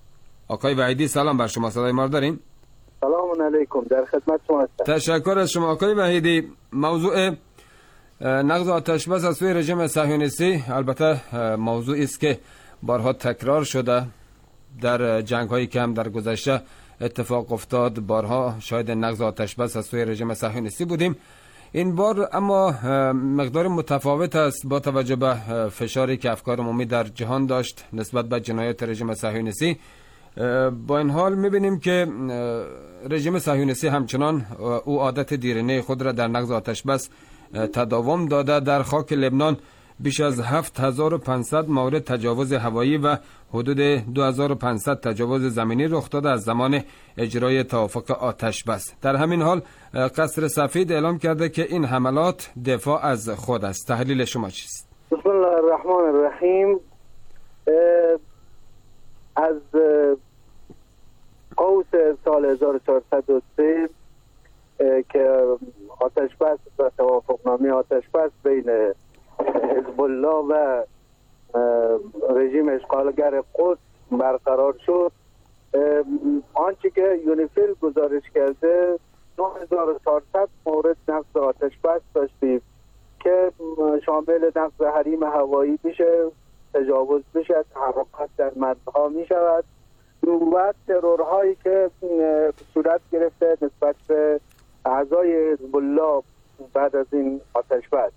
آقای وحیدی سلام بر شما، صدای ما دارین؟ سلام علیکم، در خدمت شما هستم. تشکر از شما آقای وحیدی. موضوع نقض آتش بس از سوی رژیم صهیونیستی البته موضوعی است که بارها تکرار شده در جنگ هایی که هم در گذشته اتفاق افتاد. بارها شاهد نقض آتش بس از سوی رژیم صهیونیستی بودیم. این بار اما مقدار متفاوت است با توجه به فشاری که افکار عمومی در جهان داشت نسبت به جنایات رژیم صهیونیستی. با این حال می‌بینیم که رژیم صهیونیستی همچنان او عادت دیرینه خود را در نقض آتش بس تداوم داده. در خاک لبنان بیش از هفت هزار و پانصد مورد تجاوز هوایی و حدود دو هزار و پانصد تجاوز زمینی رخ داده از زمان اجرای توافق آتش بس. در همین حال قصر سفید اعلام کرده که این حملات دفاع از خود است. تحلیل شما چیست؟ بسم الله الرحمن الرحیم. از قوس سال هزار و چهارصد و سه که آتش بس و توافقنامه آتش بس بین حزب الله و رژیم اشغالگر قدس برقرار شد، آنچه که یونیفیل گزارش کرده نه هزار و چهارصد مورد نقض آتش بس داشتیم که شامل نقض حریم هوایی میشه، تجاوز میشه، تحرکات در مرزها میشود و ترورهایی که صورت گرفته نسبت به اعضای حزب الله بعد از این آتش بس.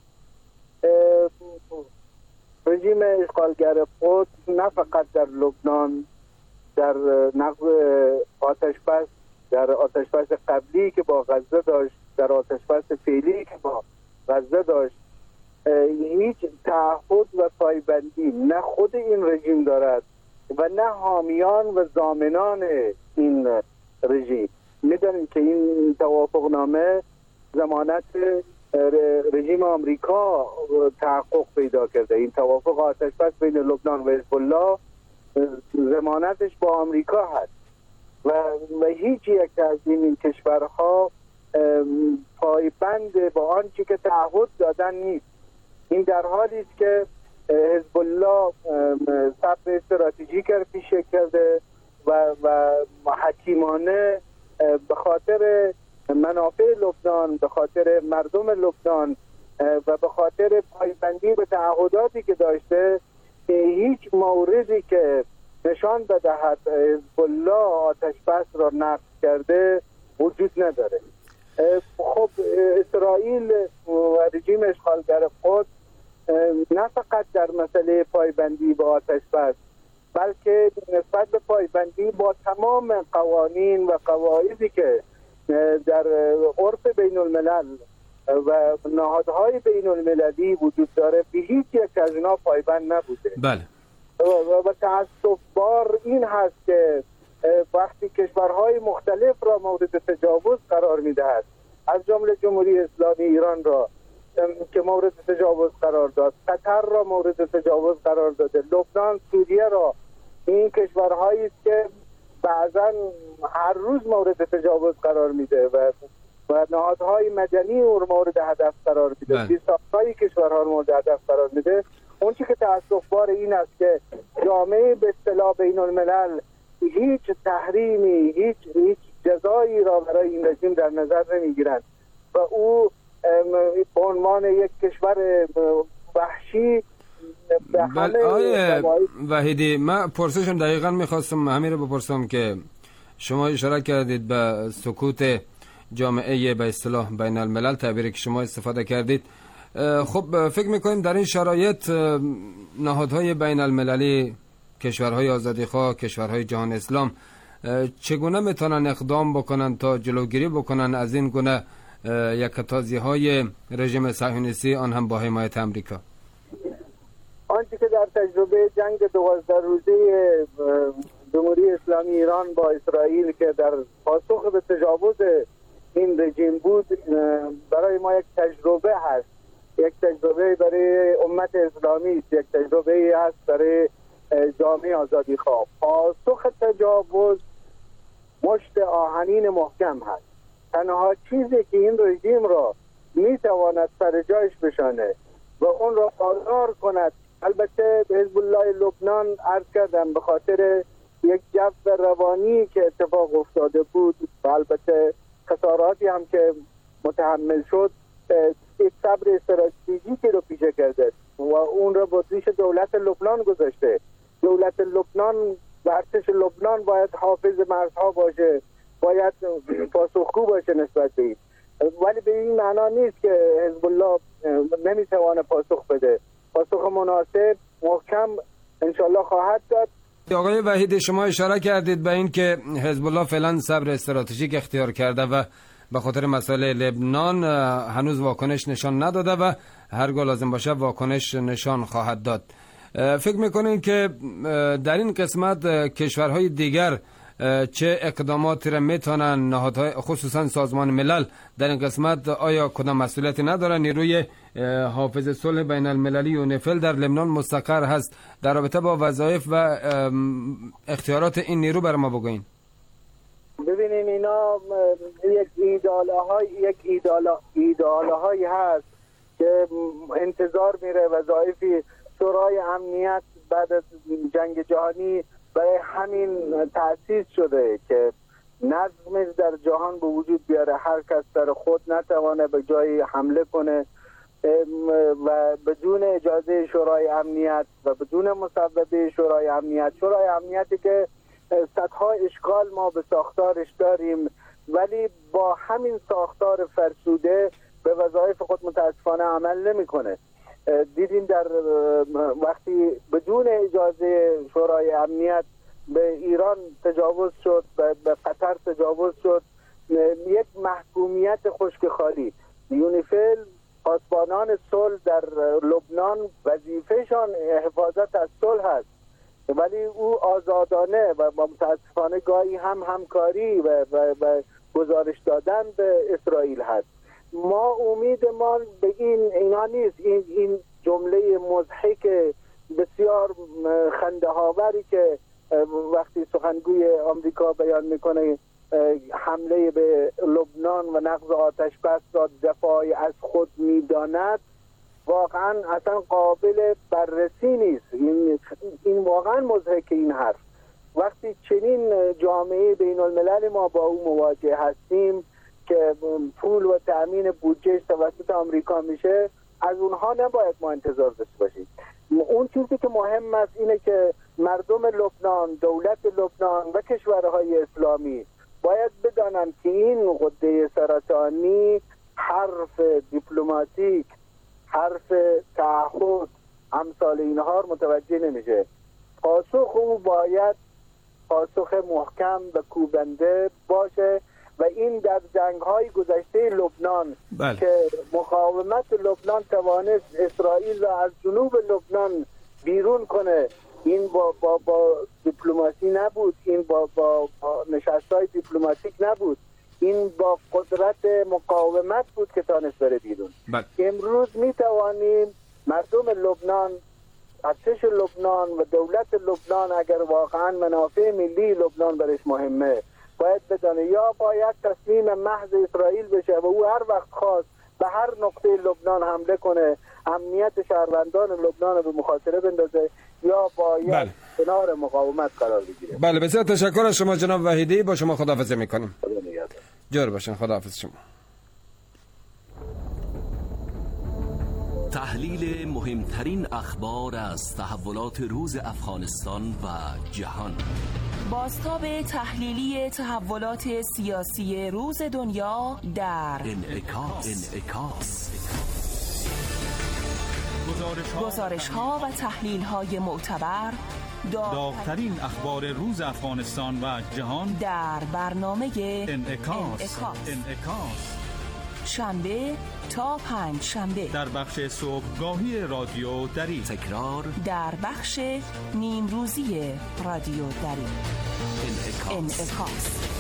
رژیم اشغالگر قدس نه فقط در لبنان در نقض آتش بس، در آتش بس قبلی که با غزه داشت، در آتش بس فعلی که با غزه داشت، هیچ تعهد و پایبندی نه خود این رژیم دارد و نه حامیان و ضامنان این رژیم. میدونید که این توافقنامه ضمانت رژیم آمریکا تحقق پیدا کرده. این توافق آتش بس بین لبنان و حزب الله ضمانتش با آمریکا هست و, و هیچ یک از این کشورها پایبند با آنچه که تعهد دادن نیست. این در حالی است که حزب الله صف استراتژیک پیش کرده و و حکیمانه به خاطر منافع لبنان، به خاطر مردم لبنان و به خاطر پایبندی به تعهداتی که داشته هیچ موردی که نشان بدهد حزب الله آتش بس را نقض کرده وجود نداره. خب اسرائیل و رژیم اشغالگر قدس نه فقط در مسئله پایبندی با آتش بس بلکه نسبت به پایبندی با تمام قوانین و قواعدی که در عرف بین الملل و نهادهای بین المللی وجود داره به هیچ یک از اینا پایبند نبوده. بله. و تأسف بار این هست که وقتی کشورهای مختلف را مورد تجاوز قرار میدهد، از جمله جمهوری اسلامی ایران را که مورد تجاوز قرار داد، قطر را مورد تجاوز قرار داده، لبنان، سوریه را، این کشورهایی است که بعضا هر روز مورد تجاوز قرار میده و و نهادهای مدنی او مورد هدف قرار میده، بیساختهای کشورها مورد هدف قرار میده. اون چی که تأسف‌بار این است که جامعه به اصطلاح بین الملل هیچ تحریمی، هیچ هیچ جزایی را برای این رژیم در نظر نمیگیرند و او به عنوان یک کشور وحشی. بله آیه وحیدی، من پرسشم دقیقا میخواستم همین رو بپرسم که شما اشاره کردید به سکوت جامعه به اصطلاح بین الملل، تعبیری که شما استفاده کردید. خب فکر میکنیم در این شرایط نهادهای بین المللی، کشورهای آزادیخواه، کشورهای جهان اسلام چگونه میتونن اقدام بکنن تا جلوگیری بکنن از این گونه یکتازی های رژیم صهیونیستی، آن هم با حمایت امریکا؟ آنچه که در تجربه جنگ دوازده روزه جمهوری اسلامی ایران با اسرائیل که در پاسخ به تجاوز این رژیم بود برای ما یک تجربه هست، یک تجربه برای امت اسلامی است، یک تجربه هست برای جامعه آزادی خواه. پاسخ تجاوز مشت آهنین محکم هست. تنها چیزی که این رژیم را میتواند سر جایش بشانه و اون را پایدار کند، البته حزب الله لبنان عرض کردم به خاطر یک جو روانی که اتفاق افتاده بود و البته خساراتی هم که متحمل شد، یک صبر استراتژیکی رو پیشه کرده و اون رو با ریش دولت لبنان گذاشته. دولت لبنان و ارتش لبنان باید حافظ مرزها باشه، باید پاسخگو باشه نسبت به این، ولی به این معنا نیست که حزب الله نمیتوانه پاسخ بده. پاسخ مناسب محکم انشالله خواهد داد. آقای وحید، شما اشاره کردید به این که حزب الله فعلا صبر استراتژیک اختیار کرده و به خاطر مسائل لبنان هنوز واکنش نشان نداده و هرگاه لازم باشه واکنش نشان خواهد داد. فکر میکنین که در این قسمت کشورهای دیگر چه اقداماتی را میتونن نهادهای خصوصا سازمان ملل در این قسمت، آیا کدام مسئولیتی ندارن؟ نیروی حافظ صلح بین المللی یونیفیل در لبنان مستقر هست. در رابطه با وظایف و اختیارات این نیرو بر ما بگوین. ببینین اینا یک ایداله های یک ایداله ایداله هایی هست که انتظار میره وظایفی شورای امنیت بعد از جنگ جهانی برای همین تأسیس شده که نظم در جهان به وجود بیاره، هر کس در خود نتوانه به جای حمله کنه و بدون اجازه شورای امنیت و بدون مصوبه شورای امنیت. شورای امنیتی که صدها اشکال ما به ساختارش داریم، ولی با همین ساختار فرسوده به وظایف خود متاسفانه عمل نمیکنه. دیدیم در وقتی بدون اجازه شورای امنیت به ایران تجاوز شد، به قطر تجاوز شد، یک محکومیت خشک خالی. یونیفیل پاسبانان صلح در لبنان وظیفه‌شان حفاظت از صلح است، ولی او آزادانه و متاسفانه گاهی هم همکاری و, و, و گزارش دادن به اسرائیل هست. ما امید ما به این اینا نیست. این این جمله مضحک بسیار خنده آوری که وقتی سخنگوی آمریکا بیان میکنه حمله به لبنان و نقض آتش بس را دفاع از خود میداند، واقعا اصلا قابل بررسی نیست. این این واقعا مضحک این حرف. وقتی چنین جامعه بین الملل ما با او مواجه هستیم که پول و تأمین بودجه توسط آمریکا میشه، از اونها نباید ما انتظار داشته باشیم. اون چیزی که مهم است اینه که مردم لبنان، دولت لبنان و کشورهای اسلامی باید بدانند که این غده سرطانی حرف دیپلماتیک، حرف تعهد، امثال اینها رو متوجه نمیشه. پاسخ او باید پاسخ محکم و کوبنده باشه و این در جنگ‌های گذشته لبنان بله. که مقاومت لبنان توانست اسرائیل را از جنوب لبنان بیرون کنه، این با با با دیپلماسی نبود، این با با, با نشست‌های دیپلماتیک نبود، این با قدرت مقاومت بود که تانست بره بیرون. بله. امروز می توانیم مردم لبنان، ارتش لبنان و دولت لبنان اگر واقعا منافع ملی لبنان برش مهمه، باید بدانه یا باید تسلیم محض اسرائیل بشه و او هر وقت خواست به هر نقطه لبنان حمله کنه، امنیت شهروندان لبنان رو به مخاطره بندازه، یا باید بله. کنار مقاومت قرار بگیره. بله، بسیار تشکر از شما جناب وحیدی. با شما خداحافظی میکنیم. جور باشین. خداحافظ شما. تحلیل مهمترین اخبار از تحولات روز افغانستان و جهان. بازتاب تحلیلی تحولات سیاسی روز دنیا در انعکاس. انعکاس. گزارش ها و تحلیل های معتبر، داغ‌ترین اخبار روز افغانستان و جهان در برنامه انعکاس. انعکاس. انعکاس. شنبه تا پنج شنبه در بخش صبحگاهی رادیو دری، تکرار در بخش نیم روزی رادیو دری. انعکاس. انعکاس.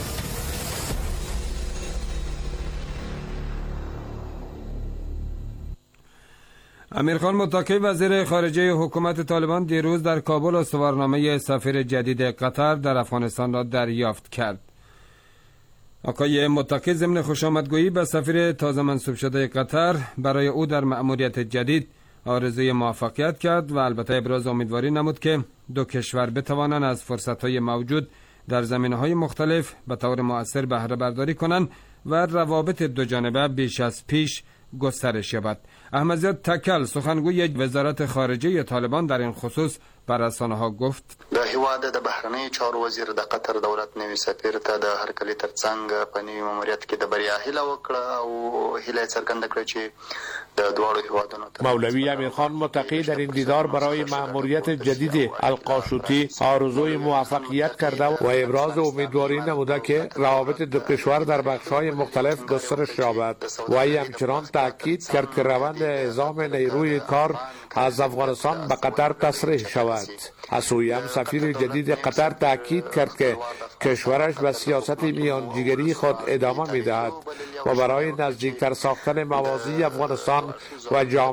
امیرخان متکی وزیر خارجه حکومت طالبان دیروز در کابل استوارنامه سفیر جدید قطر در افغانستان را دریافت کرد. آقای متکی ضمن خوشامدگویی به سفیر تازه منصوب شده قطر برای او در مأموریت جدید آرزوی موفقیت کرد و البته ابراز امیدواری نمود که دو کشور بتوانند از فرصت‌های موجود در زمینه‌های مختلف به طور مؤثر بهره برداری کنند و روابط دو جانبه بیش از پیش گسترش یابد. احمدزیاد تکل سخنگوی وزارت خارجه طالبان در این خصوص بر رسانه‌ها گفت: د هیواد د بهرنی چارو وزیر د قطر دولت نوي سفیر ته د هرکلي ترڅنګ په نوي ماموریت کې د بریا هیله وکړه او هیله څرګنده کړه چې د دواړو هیوادونو مولوی امیرخان متقی در این دیدار برای ماموریت جدید القاشوطی آرزوی موفقیت کرده و ابراز امیدواری نموده که روابط دو کشور در بخش‌های مختلف گسترش یابد و همچنان تاکید کرد که روند اعزام نیروی کار از افغانستان به قطر تصریح شود. از سوی هم سفیر جدید قطر تاکید کرد که کشورش به سیاست میانجیگری خود ادامه می‌دهد و برای نزدیکتر ساختن موازی افغانستان و جامعه